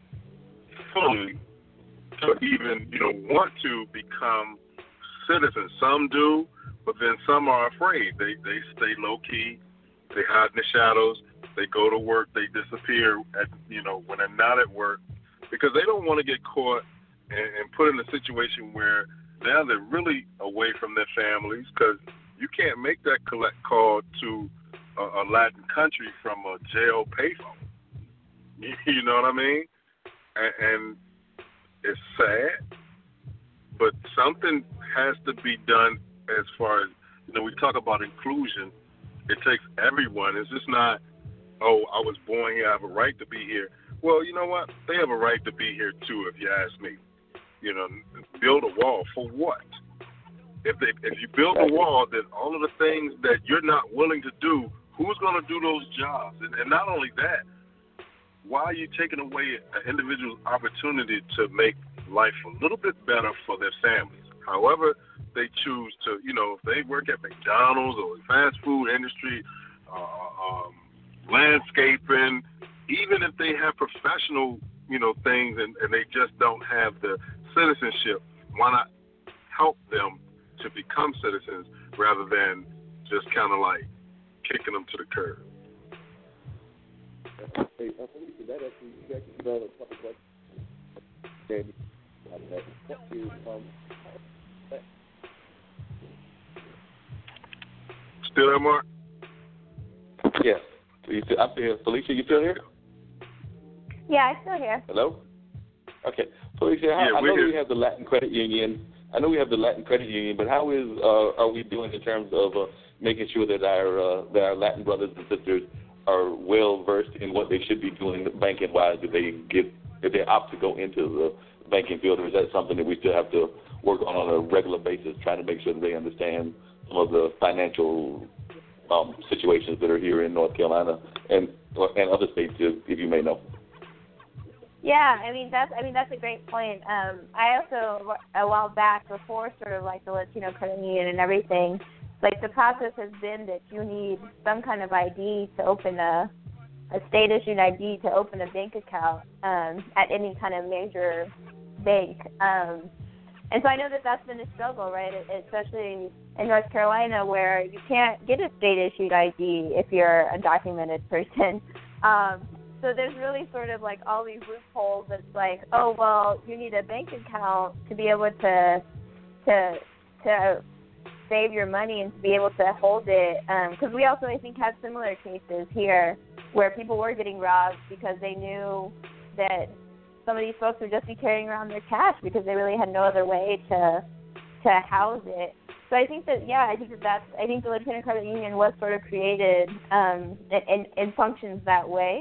fully to even, you know, want to become citizens. Some do, but then some are afraid. They stay low-key. They hide in the shadows. They go to work. They disappear, you know, when they're not at work because they don't want to get caught and put in a situation where now they're really away from their families because you can't make that collect call to a Latin country from a jail payphone. You know what I mean? And it's sad, but something has to be done as far as, you know, we talk about inclusion. It takes everyone. It's just not, oh, I was born here, I have a right to be here. Well, you know what? They have a right to be here too, if you ask me. You know, build a wall for what? If you build a wall, then all of the things that you're not willing to do, who's going to do those jobs? And not only that, why are you taking away an individual's opportunity to make life a little bit better for their families? However they choose to, if they work at McDonald's or the fast food industry, landscaping, even if they have professional, things and they just don't have the citizenship, why not help them to become citizens rather than just kind of like kicking them to the curb? Hey, that actually, you actually brought a couple questions. Still there, Mark? Yes. I'm here. Felicia, you still here? Yeah, I'm still here. Hello? Okay. Felicia, I know we have the Latin Credit Union. But how are we doing in terms of making sure that our Latin brothers and sisters are well versed in what they should be doing banking wise if they opt to go into the banking field, or is that something that we still have to work on a regular basis, trying to make sure that they understand some of the financial situations that are here in North Carolina and other states, if you may know? Yeah, that's a great point. I also, a while back, before sort of like the Latino Credit Union and everything, like the process has been that you need some kind of ID to open a state-issued ID to open a bank account at any kind of major bank. And so I know that that's been a struggle, right, especially in North Carolina, where you can't get a state-issued ID if you're a documented person. So there's really sort of like all these loopholes. It's like, oh, well, you need a bank account to be able to save your money and to be able to hold it. Because we also, I think, have similar cases here where people were getting robbed because they knew that some of these folks would just be carrying around their cash because they really had no other way to house it. So I think that, I think the Latino Credit Union was sort of created and functions that way.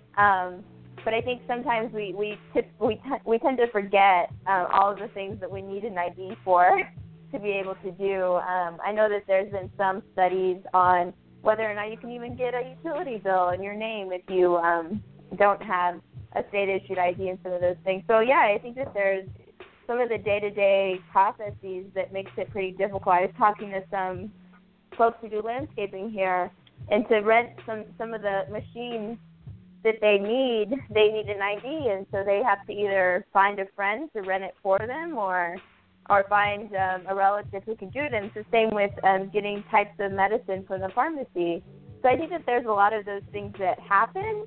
But I think sometimes we tend to forget all of the things that we need an ID for to be able to do. I know that there's been some studies on whether or not you can even get a utility bill in your name if you don't have a state-issued ID and some of those things. So, I think that there's some of the day-to-day processes that makes it pretty difficult. I was talking to some folks who do landscaping here, and to rent some of the machines that they need an ID, and so they have to either find a friend to rent it for them or find a relative who can do it. And it's the same with getting types of medicine from the pharmacy. So I think that there's a lot of those things that happen,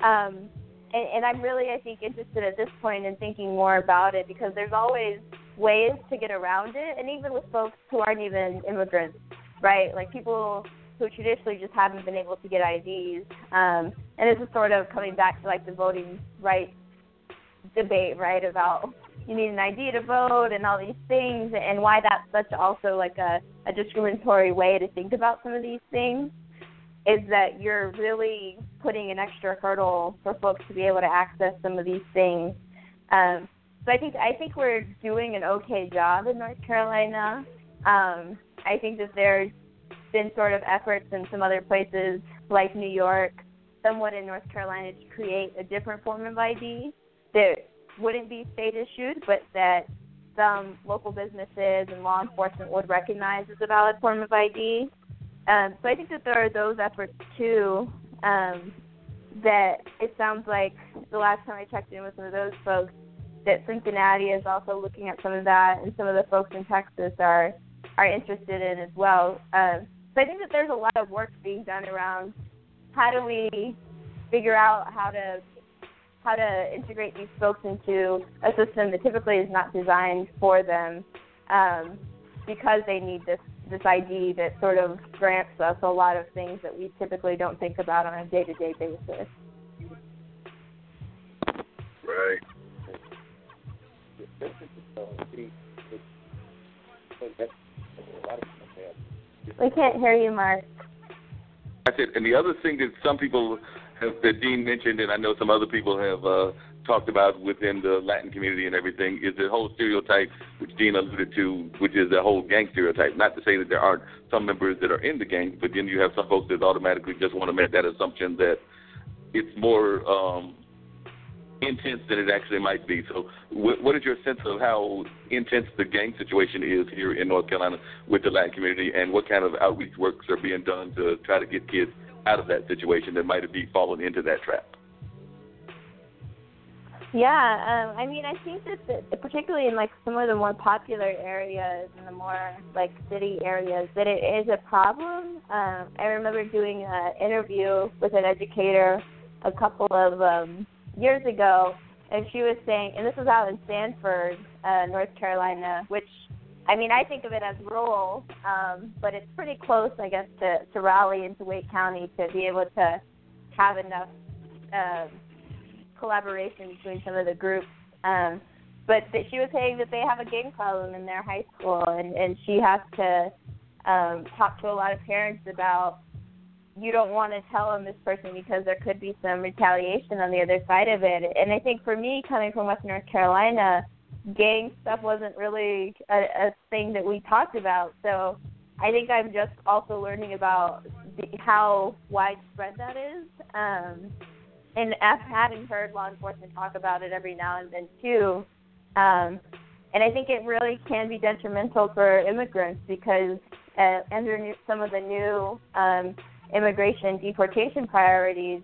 and I'm really, I think, interested at this point in thinking more about it, because there's always ways to get around it, and even with folks who aren't even immigrants, right? Like people who traditionally just haven't been able to get IDs. And this is sort of coming back to like the voting rights debate, right, about you need an ID to vote and all these things, and why that's such also like a discriminatory way to think about some of these things, is that you're really putting an extra hurdle for folks to be able to access some of these things. So I think we're doing an okay job in North Carolina. I think that there's been sort of efforts in some other places like New York, somewhat in North Carolina, to create a different form of ID that wouldn't be state issued, but that some local businesses and law enforcement would recognize as a valid form of ID. So I think that there are those efforts too, that it sounds like the last time I checked in with some of those folks, that Cincinnati is also looking at some of that, and some of the folks in Texas are interested in as well. So I think that there's a lot of work being done around how do we figure out how to integrate these folks into a system that typically is not designed for them, because they need this ID that sort of grants us a lot of things that we typically don't think about on a day-to-day basis. Right. We can't hear you, Mark. That's it. And the other thing that some people that Dean mentioned, and I know some other people have talked about within the Latin community and everything, is the whole stereotype, which Dean alluded to, which is the whole gang stereotype. Not to say that there aren't some members that are in the gang, but then you have some folks that automatically just want to make that assumption that it's more intense than it actually might be. So what is your sense of how intense the gang situation is here in North Carolina with the Latin community, and what kind of outreach works are being done to try to get kids out of that situation that might be fallen into that trap? Yeah, I mean, I think that particularly in, like, some of the more popular areas and the more, like, city areas, that it is a problem. I remember doing an interview with an educator a couple of years ago, and she was saying, and this was out in Sanford, North Carolina, which, I mean, I think of it as rural, but it's pretty close, I guess, to Raleigh and to Wake County to be able to have enough collaboration between some of the groups. But she was saying that they have a gang problem in their high school, and she has to talk to a lot of parents about, you don't want to tell them this person because there could be some retaliation on the other side of it. And I think for me, coming from Western North Carolina, gang stuff wasn't really a thing that we talked about. So I think I'm just also learning about how widespread that is. And having heard law enforcement talk about it every now and then too. And I think it really can be detrimental for immigrants because under some of the new immigration deportation priorities,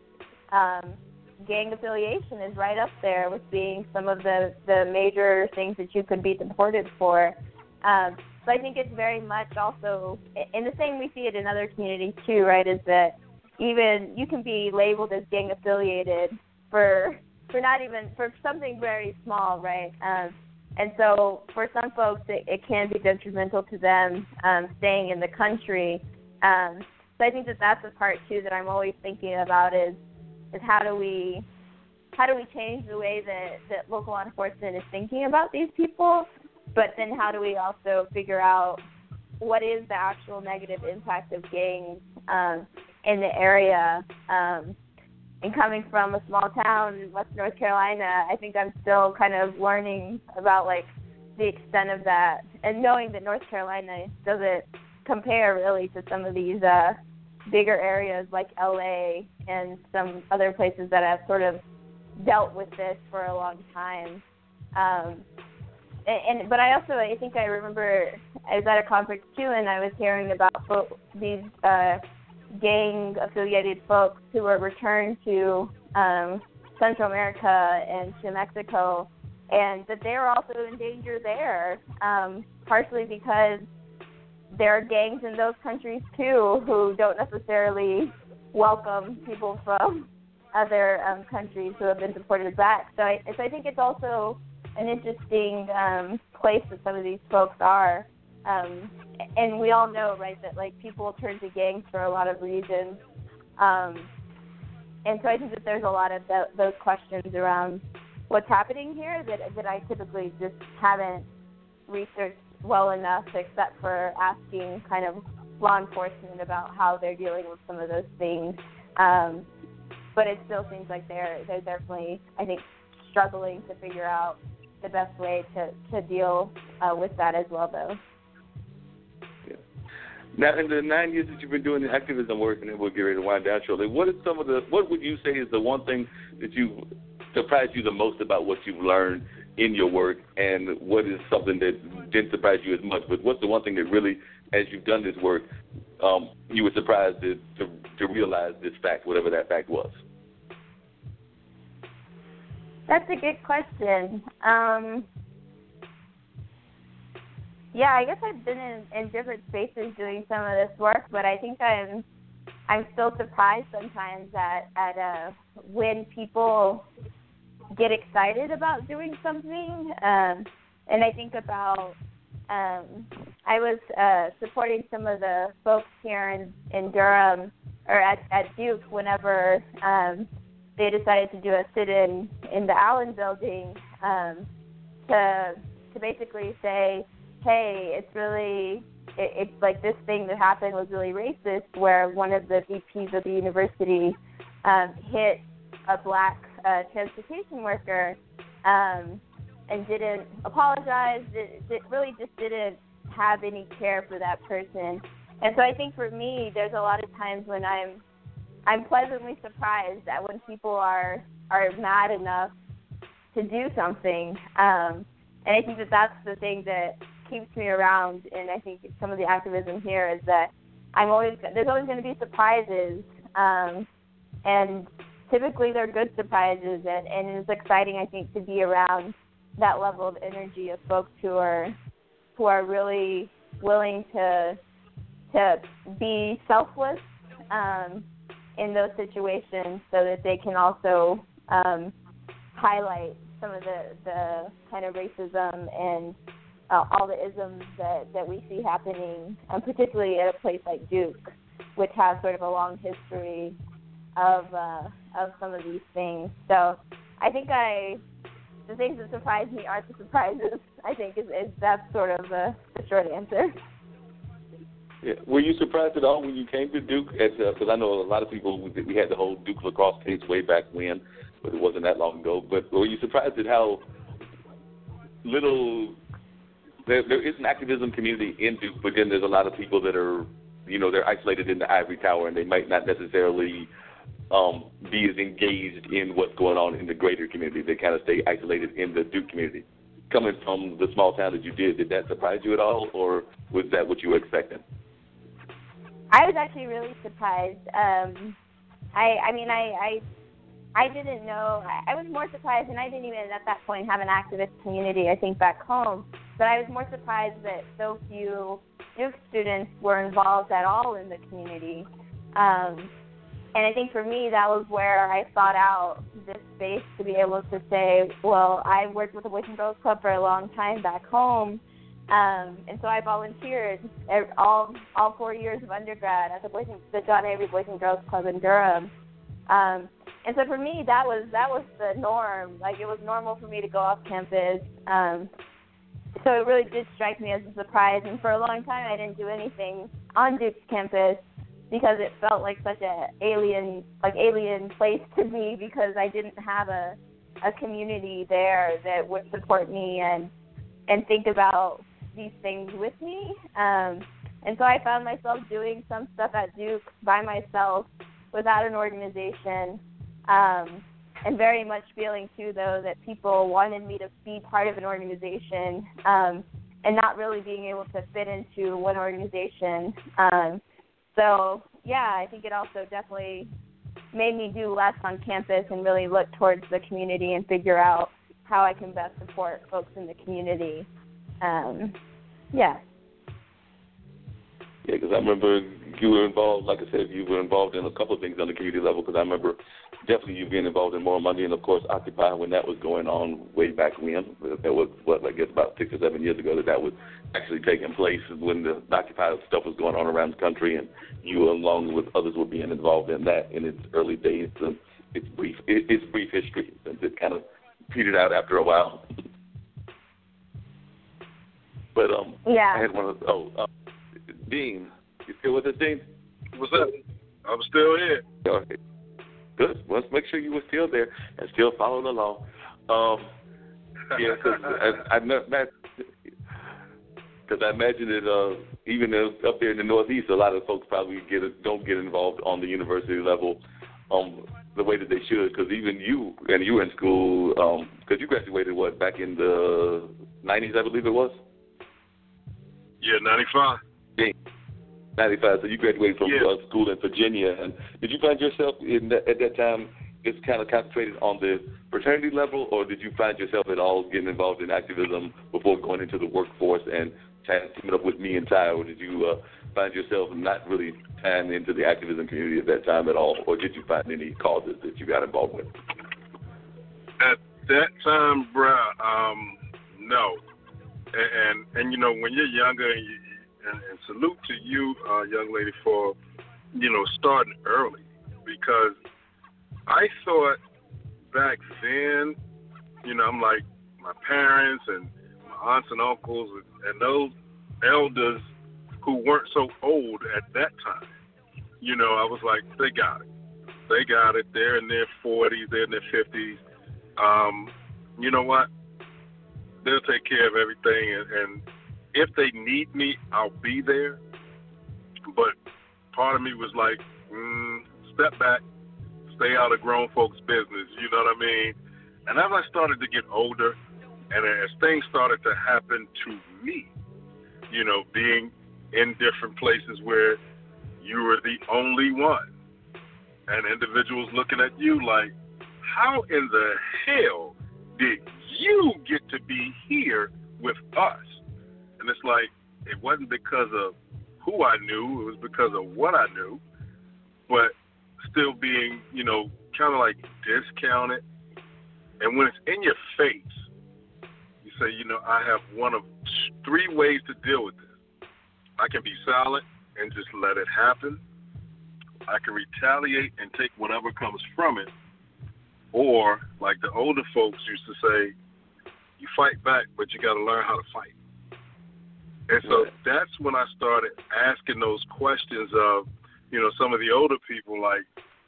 gang affiliation is right up there with being some of the major things that you could be deported for. So I think it's very much also, and the same we see it in other communities too, right, is that even you can be labeled as gang affiliated for not even, for something very small, right? And so for some folks, it can be detrimental to them staying in the country. So I think that's a part too that I'm always thinking about is how do we change the way that local law enforcement is thinking about these people, but then how do we also figure out what is the actual negative impact of gangs in the area. And coming from a small town in West North Carolina, I think I'm still kind of learning about, like, the extent of that, and knowing that North Carolina doesn't compare really to some of these bigger areas like LA and some other places that have sort of dealt with this for a long time. But I think I remember I was at a conference too, and I was hearing about these gang-affiliated folks who were returned to Central America and to Mexico, and that they were also in danger there, partially because there are gangs in those countries too who don't necessarily welcome people from other countries who have been deported back. So I think it's also an interesting place that some of these folks are. And we all know, right, that, like, people turn to gangs for a lot of reasons. And so I think that there's a lot of those questions around what's happening here that I typically just haven't researched well enough, except for asking kind of law enforcement about how they're dealing with some of those things. But it still seems like they're definitely, I think, struggling to figure out the best way to deal with that as well, though. Now, in the 9 years that you've been doing the activism work, and then we'll get ready to wind down shortly, what would you say is the one thing that surprised you the most about what you've learned in your work, and what is something that didn't surprise you as much? But what's the one thing that really, as you've done this work, you were surprised to realize this fact, whatever that fact was? That's a good question. Yeah, I guess I've been in different spaces doing some of this work, but I think I'm still surprised sometimes at when people get excited about doing something. And I think about I was supporting some of the folks here in Durham or at Duke whenever they decided to do a sit-in in the Allen building to basically say, hey, it's like this thing that happened was really racist, where one of the VPs of the university hit a black transportation worker and didn't apologize. It really just didn't have any care for that person. And so I think for me, there's a lot of times when I'm pleasantly surprised that when people are mad enough do something. And I think that that's the thing that keeps me around. And I think some of the activism here is that there's always going to be surprises. And typically they're good surprises. And it's exciting, I think, to be around that level of energy of folks who are really willing to be selfless in those situations, so that they can also highlight some of the kind of racism and all the isms that we see happening, particularly at a place like Duke, which has sort of a long history of some of these things. So I think the things that surprise me aren't the surprises, I think, is that's sort of the short answer. Yeah. Were you surprised at all when you came to Duke? Because I know a lot of people, we had the whole Duke lacrosse case way back when, but it wasn't that long ago. But were you surprised at how little there is an activism community in Duke, but then there's a lot of people that are, they're isolated in the ivory tower, and they might not necessarily be as engaged in what's going on in the greater community. They kind of stay isolated in the Duke community. Coming from the small town that you did that surprise you at all, or was that what you were expecting? I was actually really surprised. I didn't know. I was more surprised, and I didn't even at that point have an activist community, I think, back home. But I was more surprised that so few Duke students were involved at all in the community. And I think for me, that was where I sought out this space to be able to say, well, I worked with the Boys and Girls Club for a long time back home, and so I volunteered all 4 years of undergrad at the John Avery Boys and Girls Club in Durham. And so for me, that was the norm. Like, it was normal for me to go off campus. So it really did strike me as a surprise. And for a long time, I didn't do anything on Duke's campus, because it felt like such an alien place to me, because I didn't have a community there that would support me and think about these things with me. And so I found myself doing some stuff at Duke by myself without an organization, and very much feeling, too, though, that people wanted me to be part of an organization, and not really being able to fit into one organization. So, yeah, I think it also definitely made me do less on campus and really look towards the community and figure out how I can best support folks in the community. Yeah, because I remember you were involved, like I said, you were involved in a couple of things on the community level, because I remember definitely you being involved in More Money and, of course, Occupy when that was going on way back when. That was, I guess about 6 or 7 years ago that was actually taking place, when the Occupy stuff was going on around the country, and you, along with others, were being involved in that in its early days. And it's brief history, since it kind of petered out after a while. But yeah. I had one of Dean, you still with us, Dean? What's up? I'm still here. Okay. Good. Well, let's make sure you were still there and still following along. Yeah, because I imagine that even up there in the Northeast, a lot of folks probably don't get involved on the university level the way that they should. Because even you were in school, because you graduated back in the 90s, I believe it was. Yeah, 95. Yeah. 95. So you graduated from school in Virginia, and did you find yourself at that time just kind of concentrated on the fraternity level, or did you find yourself at all getting involved in activism before going into the workforce and teaming up with me and Ty, or did you find yourself not really tying into the activism community at that time at all, or did you find any causes that you got involved with? At that time, bruh, no. And you know, when you're younger, and salute to you, young lady, for, starting early, because I thought back then, I'm like my parents and my aunts and uncles and those elders who weren't so old at that time. I was like, they got it. They got it. They're in their 40s. They're in their 50s. You know what? They'll take care of everything, and if they need me, I'll be there. But part of me was like, step back, stay out of grown folks' business. You know what I mean? And as I started to get older, and as things started to happen to me, you know, being in different places where you were the only one, and individuals looking at you like, how in the hell did you get to be here with us? And it's like, it wasn't because of who I knew, it was because of what I knew, but still being, you know, kind of like discounted. And when it's in your face, you say, you know, I have one of three ways to deal with this. I can be silent and just let it happen. I can retaliate and take whatever comes from it. Or, like the older folks used to say, you fight back, but you got to learn how to fight. And so that's when I started asking those questions of, you know, some of the older people, like,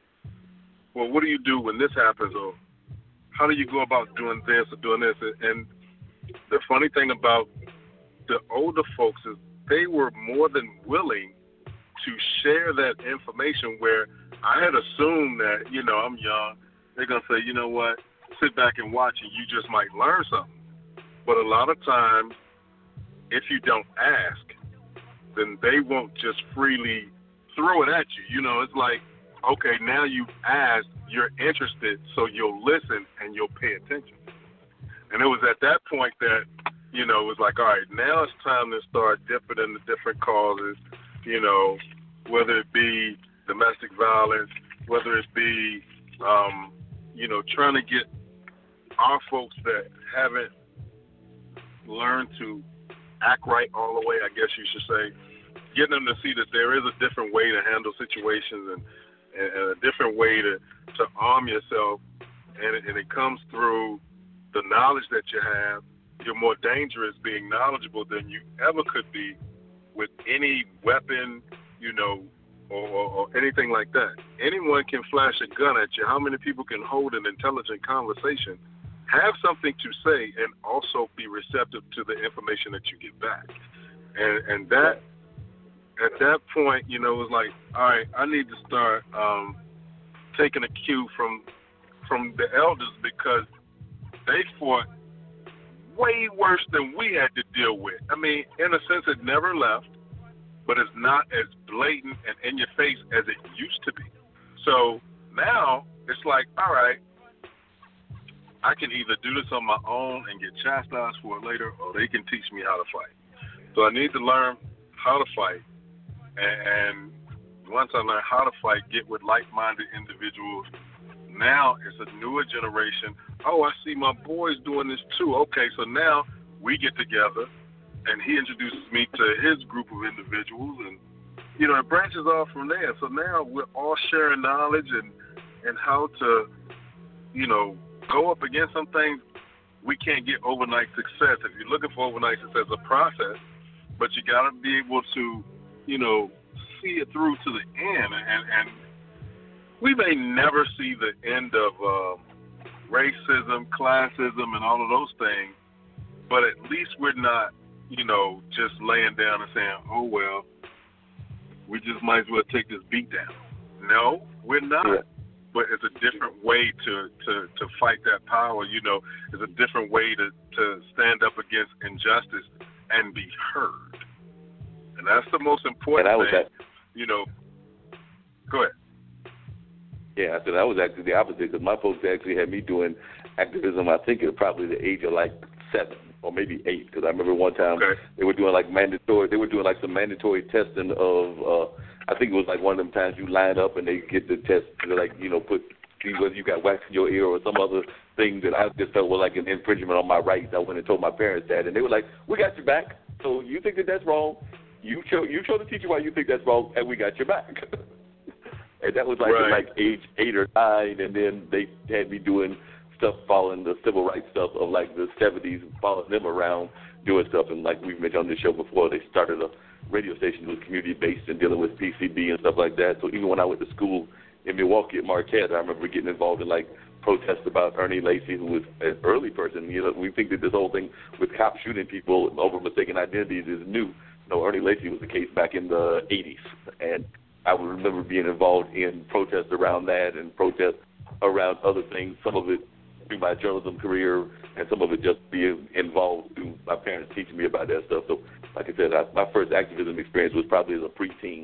well, what do you do when this happens? Or how do you go about doing this or doing this? And the funny thing about the older folks is they were more than willing to share that information, where I had assumed that, you know, I'm young. They're going to say, you know what, sit back and watch and you just might learn something. But a lot of times, if you don't ask, then they won't just freely throw it at you. You know, it's like, okay, now you've asked, you're interested, so you'll listen and you'll pay attention. And it was at that point that, you know, it was like, all right, now it's time to start dipping into different causes, you know, whether it be domestic violence, whether it be, you know, trying to get our folks that haven't learned to act right all the way, I guess you should say, getting them to see that there is a different way to handle situations and a different way to arm yourself, and it comes through the knowledge that you have. You're more dangerous being knowledgeable than you ever could be with any weapon, you know, or anything like that. Anyone can flash a gun at you. How many people can hold an intelligent conversation, have something to say, and also be receptive to the information that you get back? And that, at that point, you know, it was like, all right, I need to start taking a cue from the elders, because they fought way worse than we had to deal with. I mean, in a sense, it never left, but it's not as blatant and in your face as it used to be. So now it's like, all right, I can either do this on my own and get chastised for it later, or they can teach me how to fight. So I need to learn how to fight. And once I learn how to fight, get with like-minded individuals. Now it's a newer generation. Oh, I see my boys doing this too. Okay, so now we get together, and he introduces me to his group of individuals, and, you know, it branches off from there. So now we're all sharing knowledge and how to, you know, go up against some things. We can't get overnight success. If you're looking for overnight success, it's a process, but you got to be able to, you know, see it through to the end. And we may never see the end of racism, classism, and all of those things, but at least we're not, you know, just laying down and saying, oh, well, we just might as well take this beat down. No, we're not. Yeah. But it's a different way to fight that power. You know, it's a different way to stand up against injustice and be heard. And that's the most important thing. You know, go ahead. Yeah, I said I was actually the opposite, because my folks actually had me doing activism, I think at probably the age of like 7 or maybe 8, because I remember one time they were doing like some mandatory testing of, I think it was like one of them times you line up and they get the test, like, you know, see whether you got wax in your ear or some other thing that I just felt was like an infringement on my rights. I went and told my parents that, and they were like, we got your back. So you think that that's wrong? You show the teacher why you think that's wrong, and we got your back. And that was like at like age 8 or 9, and then they had me doing stuff following the civil rights stuff of like the 70s, following them around doing stuff. And like we've mentioned on this show before, they started a radio station that was community-based and dealing with PCB and stuff like that. So even when I went to school in Milwaukee at Marquette, I remember getting involved in like protests about Ernie Lacy, who was an early person. You know, we think that this whole thing with cops shooting people over mistaken identities is new. No, Ernie Lacy was the case back in the 80s. And I would remember being involved in protests around that and protests around other things. Some of it through my journalism career, and some of it just being involved through my parents teaching me about that stuff. So, like I said, my first activism experience was probably as a preteen.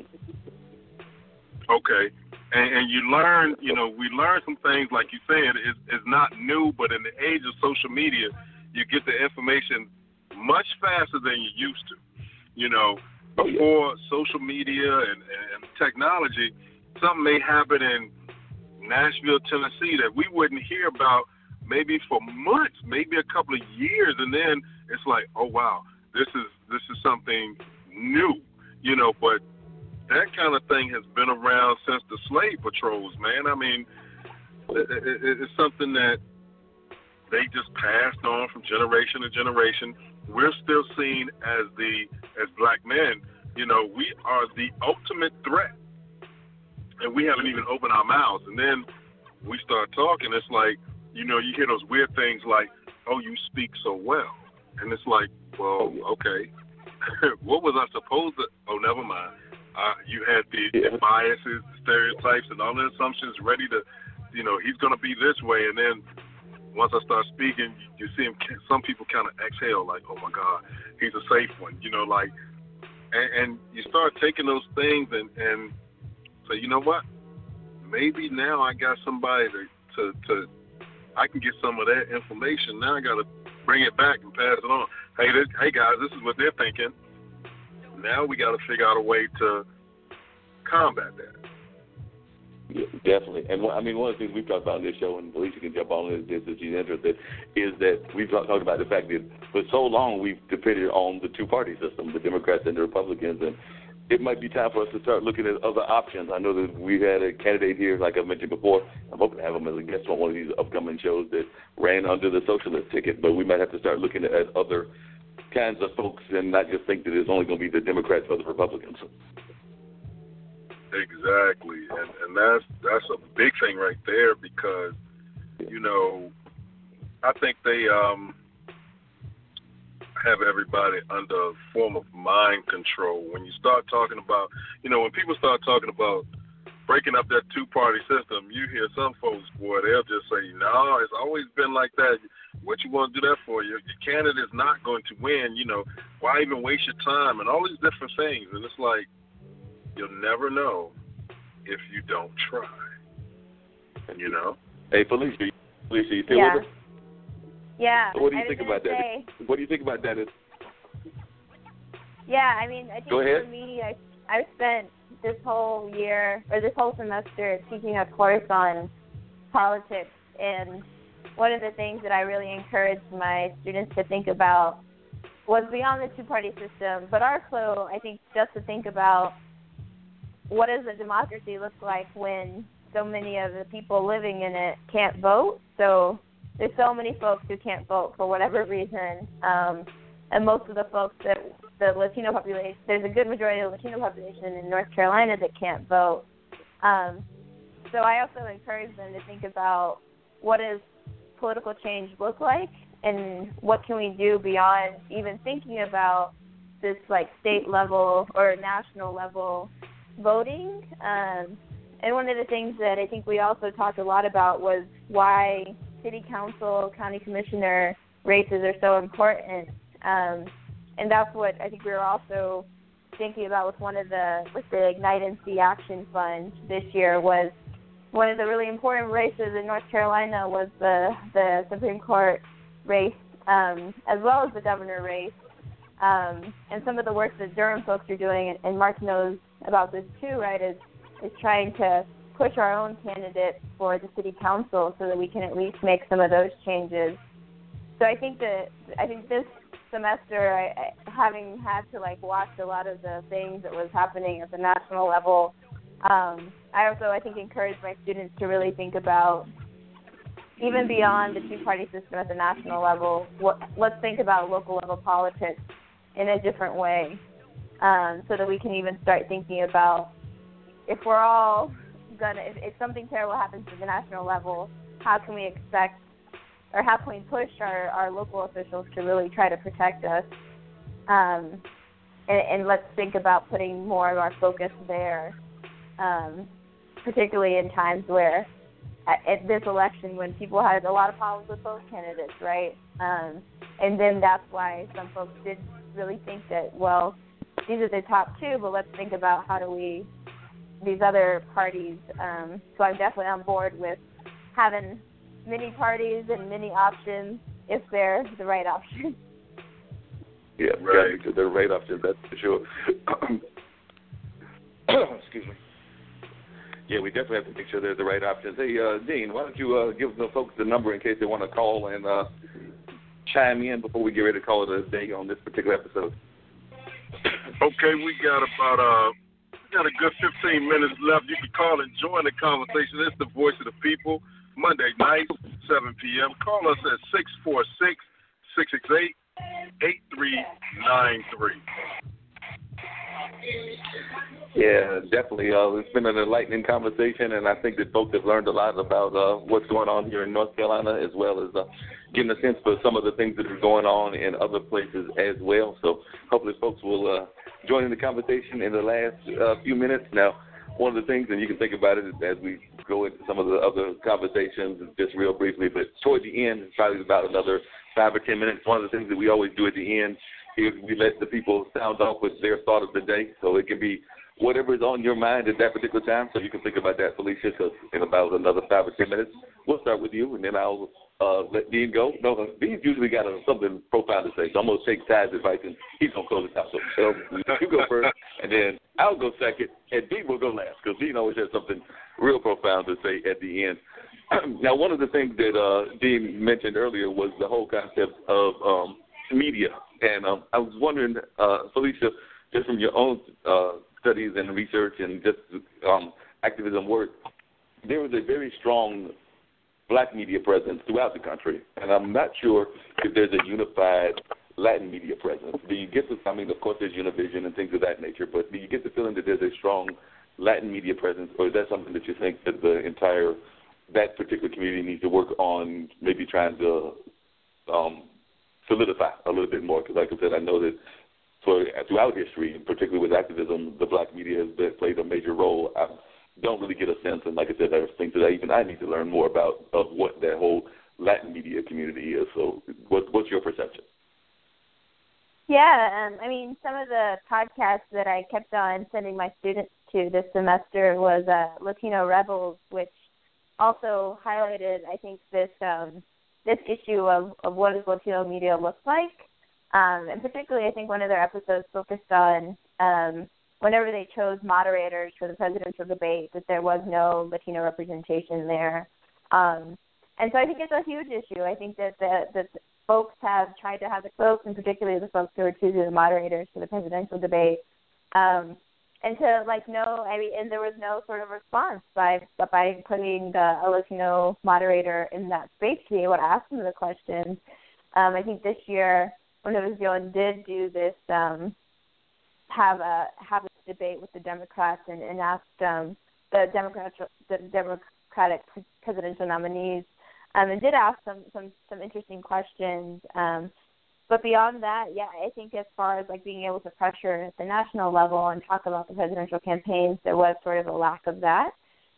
Okay. And you learn, we learn some things, like you said, it's not new, but in the age of social media, you get the information much faster than you used to. Before social media and technology, something may happen in Nashville, Tennessee that we wouldn't hear about maybe for months, maybe a couple of years, and then it's like, oh wow, this is something new, but that kind of thing has been around since the slave patrols, man. I mean, it's something that they just passed on from generation to generation. We're still seen as black men, we are the ultimate threat, and we haven't even opened our mouths. And then we start talking, it's like, you hear those weird things like, oh, you speak so well. And it's like, well, okay, what was I supposed to, oh, never mind. You had the biases, the stereotypes, and all the assumptions ready to, he's going to be this way. And then once I start speaking, you see him, some people kind of exhale like, oh, my God, he's a safe one, and you start taking those things and say, you know what, maybe now I got somebody to I can get some of that information. Now I got to bring it back and pass it on. Hey guys, this is what they're thinking. Now we got to figure out a way to combat that. Yeah, definitely. And one of the things we've talked about on this show, and Alicia can jump on this if she's interested, is that we've talked about the fact that for so long we've depended on the two-party system, the Democrats and the Republicans, and it might be time for us to start looking at other options. I know that we had a candidate here, like I mentioned before. I'm hoping to have him as a guest on one of these upcoming shows that ran under the socialist ticket, but we might have to start looking at other kinds of folks and not just think that it's only going to be the Democrats or the Republicans. Exactly, and that's a big thing right there because, I think they have everybody under a form of mind control. When you start talking about, when people start talking about breaking up that two-party system, you hear some folks, boy, they'll just say, no, it's always been like that. What you want to do that for? Your candidate is not going to win. Why even waste your time? And all these different things. And it's like, you'll never know if you don't try. Hey, Felicia, you still with us? Yeah. So what do you think about that? What do you think about that? Yeah, I think Go ahead. For me, I've spent this whole year or this whole semester teaching a course on politics, and one of the things that I really encouraged my students to think about was beyond the two-party system, but also I think just to think about what does a democracy look like when so many of the people living in it can't vote. So there's so many folks who can't vote for whatever reason, and most of the folks that the Latino population, there's a good majority of the Latino population in North Carolina that can't vote. So I also encourage them to think about what does political change look like and what can we do beyond even thinking about this like state level or national level voting. And one of the things that I think we also talked a lot about was why city council, county commissioner races are so important. And that's what I think we were also thinking about with the Ignite NC Action Fund this year. Was one of the really important races in North Carolina was the Supreme Court race, as well as the governor race. And some of the work that Durham folks are doing, and Mark knows about this too, right, is trying to push our own candidates for the city council so that we can at least make some of those changes. So I think this semester, having had to watch a lot of the things that was happening at the national level, I think encourage my students to really think about, even beyond the two-party system at the national level, let's think about local level politics in a different way, so that we can even start thinking about if we're all if something terrible happens at the national level, how can we expect, or how can we push our local officials to really try to protect us? And let's think about putting more of our focus there, particularly in times where at this election when people had a lot of problems with both candidates, right? And then that's why some folks did really think that, well, these are the top two, but let's think about how do we, these other parties. So I'm definitely on board with having many parties and many options if they're the right option. Yeah, right. Because they're the right options, that's for sure. Excuse me. Yeah, we definitely have to make sure they're the right options. Hey, Dean, why don't you give the folks the number in case they want to call and chime in before we get ready to call it a day on this particular episode? Okay, we got about a good 15 minutes left. You can call and join the conversation. It's the Voice of the People, Monday nights, 7 p.m. Call us at 646-668-8393. Yeah, definitely. It's been an enlightening conversation, and I think that folks have learned a lot about what's going on here in North Carolina, as well as getting a sense for some of the things that are going on in other places as well. So hopefully folks will join in the conversation in the last few minutes. Now, one of the things, and you can think about it as we go into some of the other conversations just real briefly, but toward the end, probably about another 5 or 10 minutes, one of the things that we always do at the end is we let the people sound off with their thought of the day. So it can be whatever is on your mind at that particular time. So you can think about that, Felicia, because in about another 5 or 10 minutes, we'll start with you, and then I'll let Dean go. No, Dean's usually got something profound to say, so I'm going to take Ty's advice, and he's going to close it out. So you go first, and then I'll go second, and Dean will go last, because Dean always has something real profound to say at the end. Now, one of the things that Dean mentioned earlier was the whole concept of media. And I was wondering, Felicia, just from your own studies and research and just activism work, there was a very strong black media presence throughout the country. And I'm not sure if there's a unified Latin media presence. Do you get the, I mean, of course, there's Univision and things of that nature, but do you get the feeling that there's a strong Latin media presence, or is that something that you think that that particular community needs to work on, maybe trying to solidify a little bit more? Because like I said, I know that throughout history, and particularly with activism, the black media has played a major role. I don't really get a sense, and like I said, there's things that I need to learn more about of what that whole Latin media community is. So what's your perception? Yeah, I mean, some of the podcasts that I kept on sending my students to this semester was Latino Rebels, which also highlighted, I think, this issue of what does Latino media look like. And particularly, I think one of their episodes focused on whenever they chose moderators for the presidential debate, that there was no Latino representation there. And so I think it's a huge issue. I think that the folks have tried to have the folks, and particularly the folks who are choosing the moderators for the presidential debate, and to and there was no sort of response by putting a Latino moderator in that space to be able to ask them the questions. I think this year, Univision did do this, have a debate with the Democrats and asked the Democratic presidential nominees, and did ask some interesting questions. But beyond that, yeah, I think as far as like being able to pressure at the national level and talk about the presidential campaigns, there was sort of a lack of that.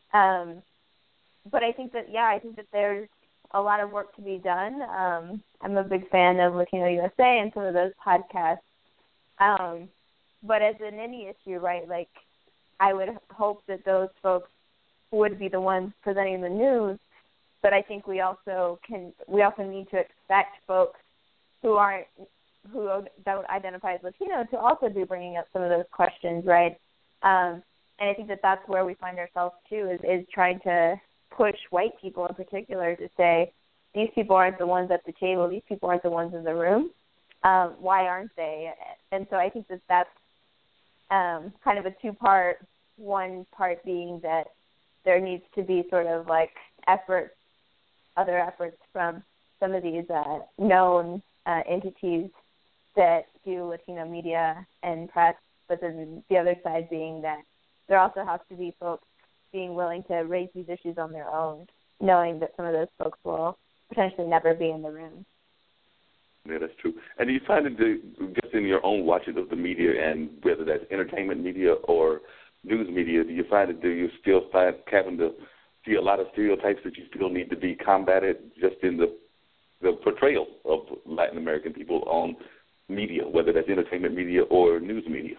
But I think that there's a lot of work to be done. I'm a big fan of Latino USA and some of those podcasts. But as in any issue, right, like I would hope that those folks would be the ones presenting the news. But I think we also need to expect folks who don't identify as Latino to also be bringing up some of those questions, right? And I think that that's where we find ourselves too, is trying to push white people in particular to say, these people aren't the ones at the table, these people aren't the ones in the room. Why aren't they? And so I think that that's kind of a two-part. One part being that there needs to be sort of like other efforts from some of these known entities that do Latino media and press, but then the other side being that there also has to be folks being willing to raise these issues on their own, knowing that some of those folks will potentially never be in the room. Yeah, that's true. And do you find it just in your own watching of the media, and whether that's entertainment media or news media, do you still find having to see a lot of stereotypes that you still need to be combated just in the portrayal of Latin American people on media, whether that's entertainment media or news media?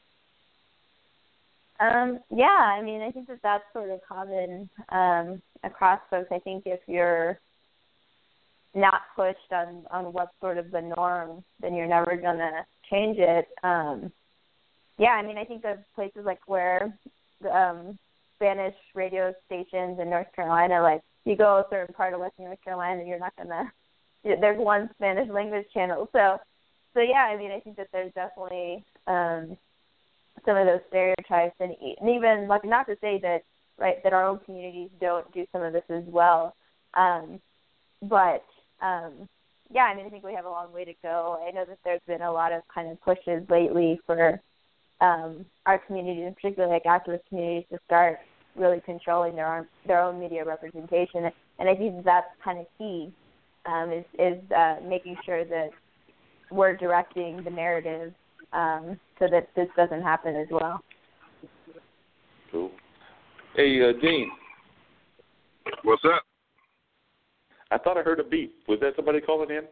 Yeah, I mean, I think that's sort of common across folks. I think if you're not pushed on what's sort of the norm, then you're never going to change it. Yeah, I mean, I think of places like where Spanish radio stations in North Carolina, like you go a certain part of Western North Carolina, you're not going to, there's one Spanish language channel. So yeah, I mean, I think that there's definitely some of those stereotypes, and even like not to say that that our own communities don't do some of this as well, but yeah, I mean, I think we have a long way to go. I know that there's been a lot of kind of pushes lately for our communities, and particularly like activist communities, to start really controlling their own media representation, and I think that's kind of key, is making sure that we're directing the narrative so that this doesn't happen as well. Cool. Hey, Dean. What's up? I thought I heard a beep. Was that somebody calling in?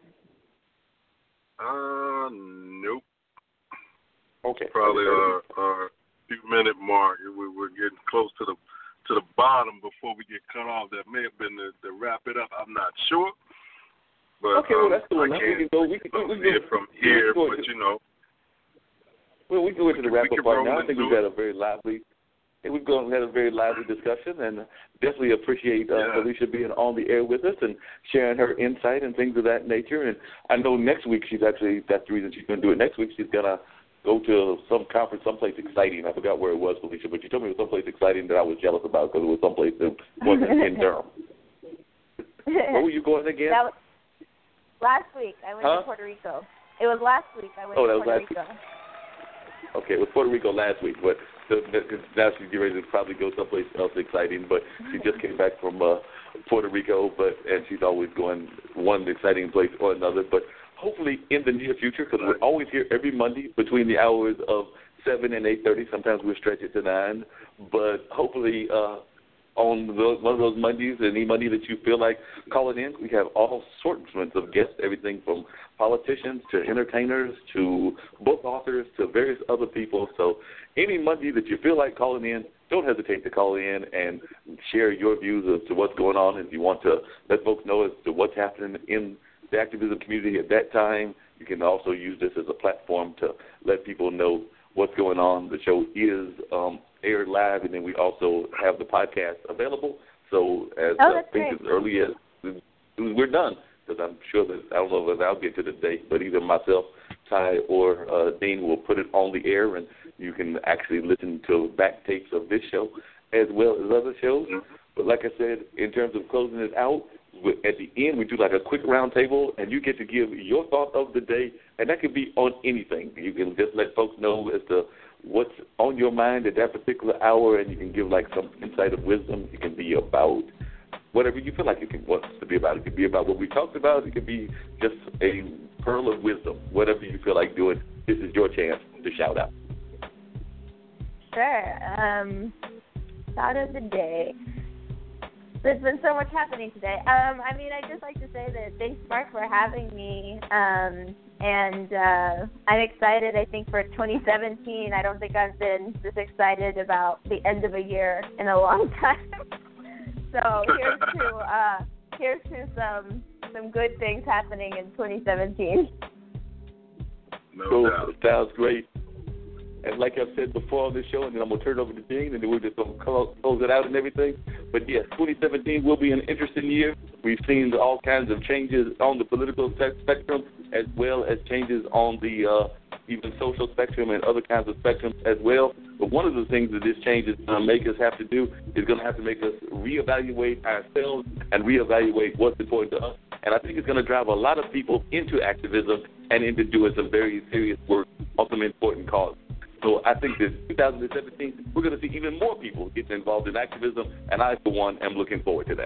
Nope. Okay. Probably a few-minute mark. We're getting close to the bottom before we get cut off. That may have been to wrap it up. I'm not sure. But, okay, well, that's cool. We can go from here, but you know. Well, we can go into the wrap-up part now. I think we've had a very lively discussion, and definitely appreciate Felicia being on the air with us and sharing her insight and things of that nature. And I know next week that's the reason she's going to do it. Next week she's going to go to some conference, someplace exciting. I forgot where it was, Felicia, but you told me it was someplace exciting that I was jealous about because it was someplace that wasn't in Durham. Where were you going again? That was last week. I went to Puerto Rico. It was last week. I went to Puerto Rico. Okay, it was Puerto Rico last week, but now she's getting ready to probably go someplace else exciting. But she just came back from Puerto Rico, and she's always going one exciting place or another. But hopefully in the near future, because we're always here every Monday between the hours of 7 and 8:30. Sometimes we stretch it to 9. But hopefully on one of those Mondays, any Monday that you feel like calling in, we have all sorts of guests, everything from politicians to entertainers to book authors to various other people. So any Monday that you feel like calling in, don't hesitate to call in and share your views as to what's going on. If you want to let folks know as to what's happening in the activism community at that time, you can also use this as a platform to let people know what's going on. The show is aired live, and then we also have the podcast available. So as I think as early as we're done, because I'm sure that I don't know if I'll get to the date, but either myself, Ty, or Dean will put it on the air, and you can actually listen to back tapes of this show as well as other shows. Mm-hmm. But like I said, in terms of closing it out, at the end we do like a quick round table, and you get to give your thought of the day, and that could be on anything. You can just let folks know as to what's on your mind at that particular hour, and you can give like some insight of wisdom. It can be about whatever you feel like it wants to be about. It could be about what we talked about. It could be just a pearl of wisdom. Whatever you feel like doing, this is your chance to shout out. Sure. Thought of the day. There's been so much happening today. I mean, I'd just like to say that thanks, Mark, for having me. And I'm excited, I think, for 2017. I don't think I've been this excited about the end of a year in a long time. So here's to some good things happening in 2017. No doubt. Sounds great. And like I've said before on this show, and then I'm going to turn it over to Dean, and then we're just going to close it out and everything. But, yes, 2017 will be an interesting year. We've seen all kinds of changes on the political spectrum as well as changes on the even social spectrum and other kinds of spectrums as well. But one of the things that this change is going to make us have to do is going to have to make us reevaluate ourselves and reevaluate what's important to us. And I think it's going to drive a lot of people into activism and into doing some very serious work on some important causes. So I think that 2017, we're going to see even more people getting involved in activism, and I, for one, am looking forward to that.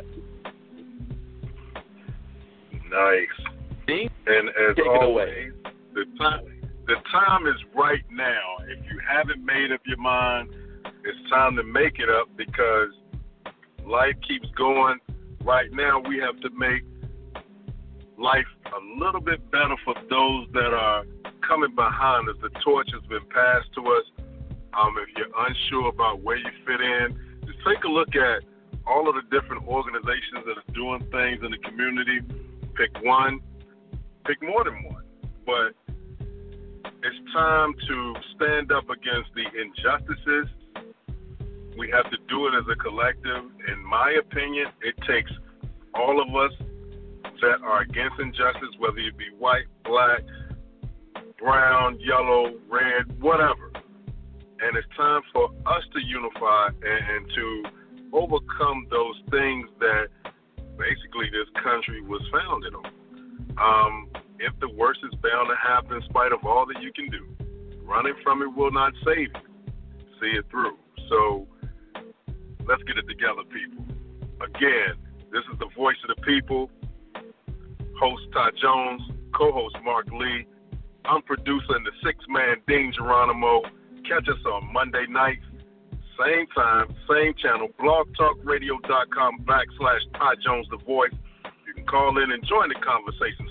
Nice. Dean, and as take always, it away. The time is right now. If you haven't made up your mind, it's time to make it up, because life keeps going. Right now, we have to make life a little bit better for those that are coming behind us. The torch has been passed to us. If you're unsure about where you fit in, just take a look at all of the different organizations that are doing things in the community. Pick one, pick more than one. But it's time to stand up against the injustices. We have to do it as a collective. In my opinion, it takes all of us that are against injustice, whether it be white, black, brown, yellow, red, whatever. And it's time for us to unify and to overcome those things that basically this country was founded on. If the worst is bound to happen in spite of all that you can do, running from it will not save you. See it through. So let's get it together, people. Again, this is the Voice of the People. Host Ty Jones, co-host Mark Lee. I'm producer in the six-man Dean Geronimo. Catch us on Monday nights, same time, same channel, blogtalkradio.com/Ty Jones the Voice. You can call in and join the conversation,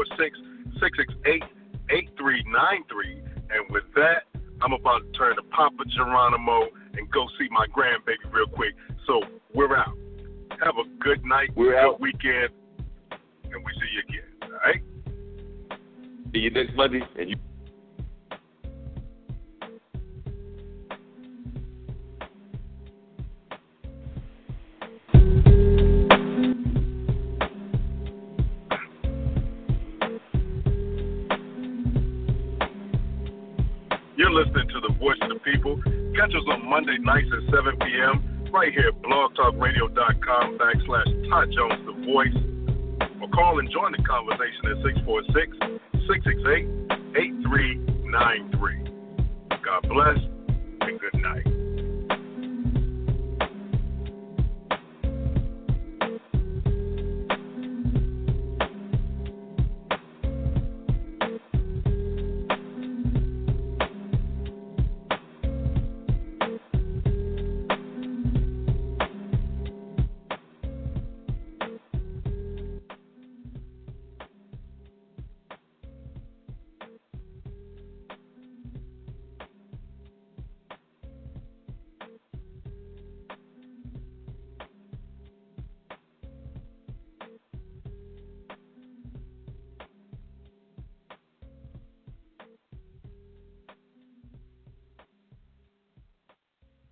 646-668-8393. And with that, I'm about to turn to Papa Geronimo and go see my grandbaby real quick. So we're out. Have a good night, good weekend, and we see you again. All right? See you next Monday. And you. You're listening to the Voice of the People. Catch us on Monday nights at 7 p.m. right here at blogtalkradio.com/Ty Jones the Voice. Or call and join the conversation at 646-668-8393. God bless and good night.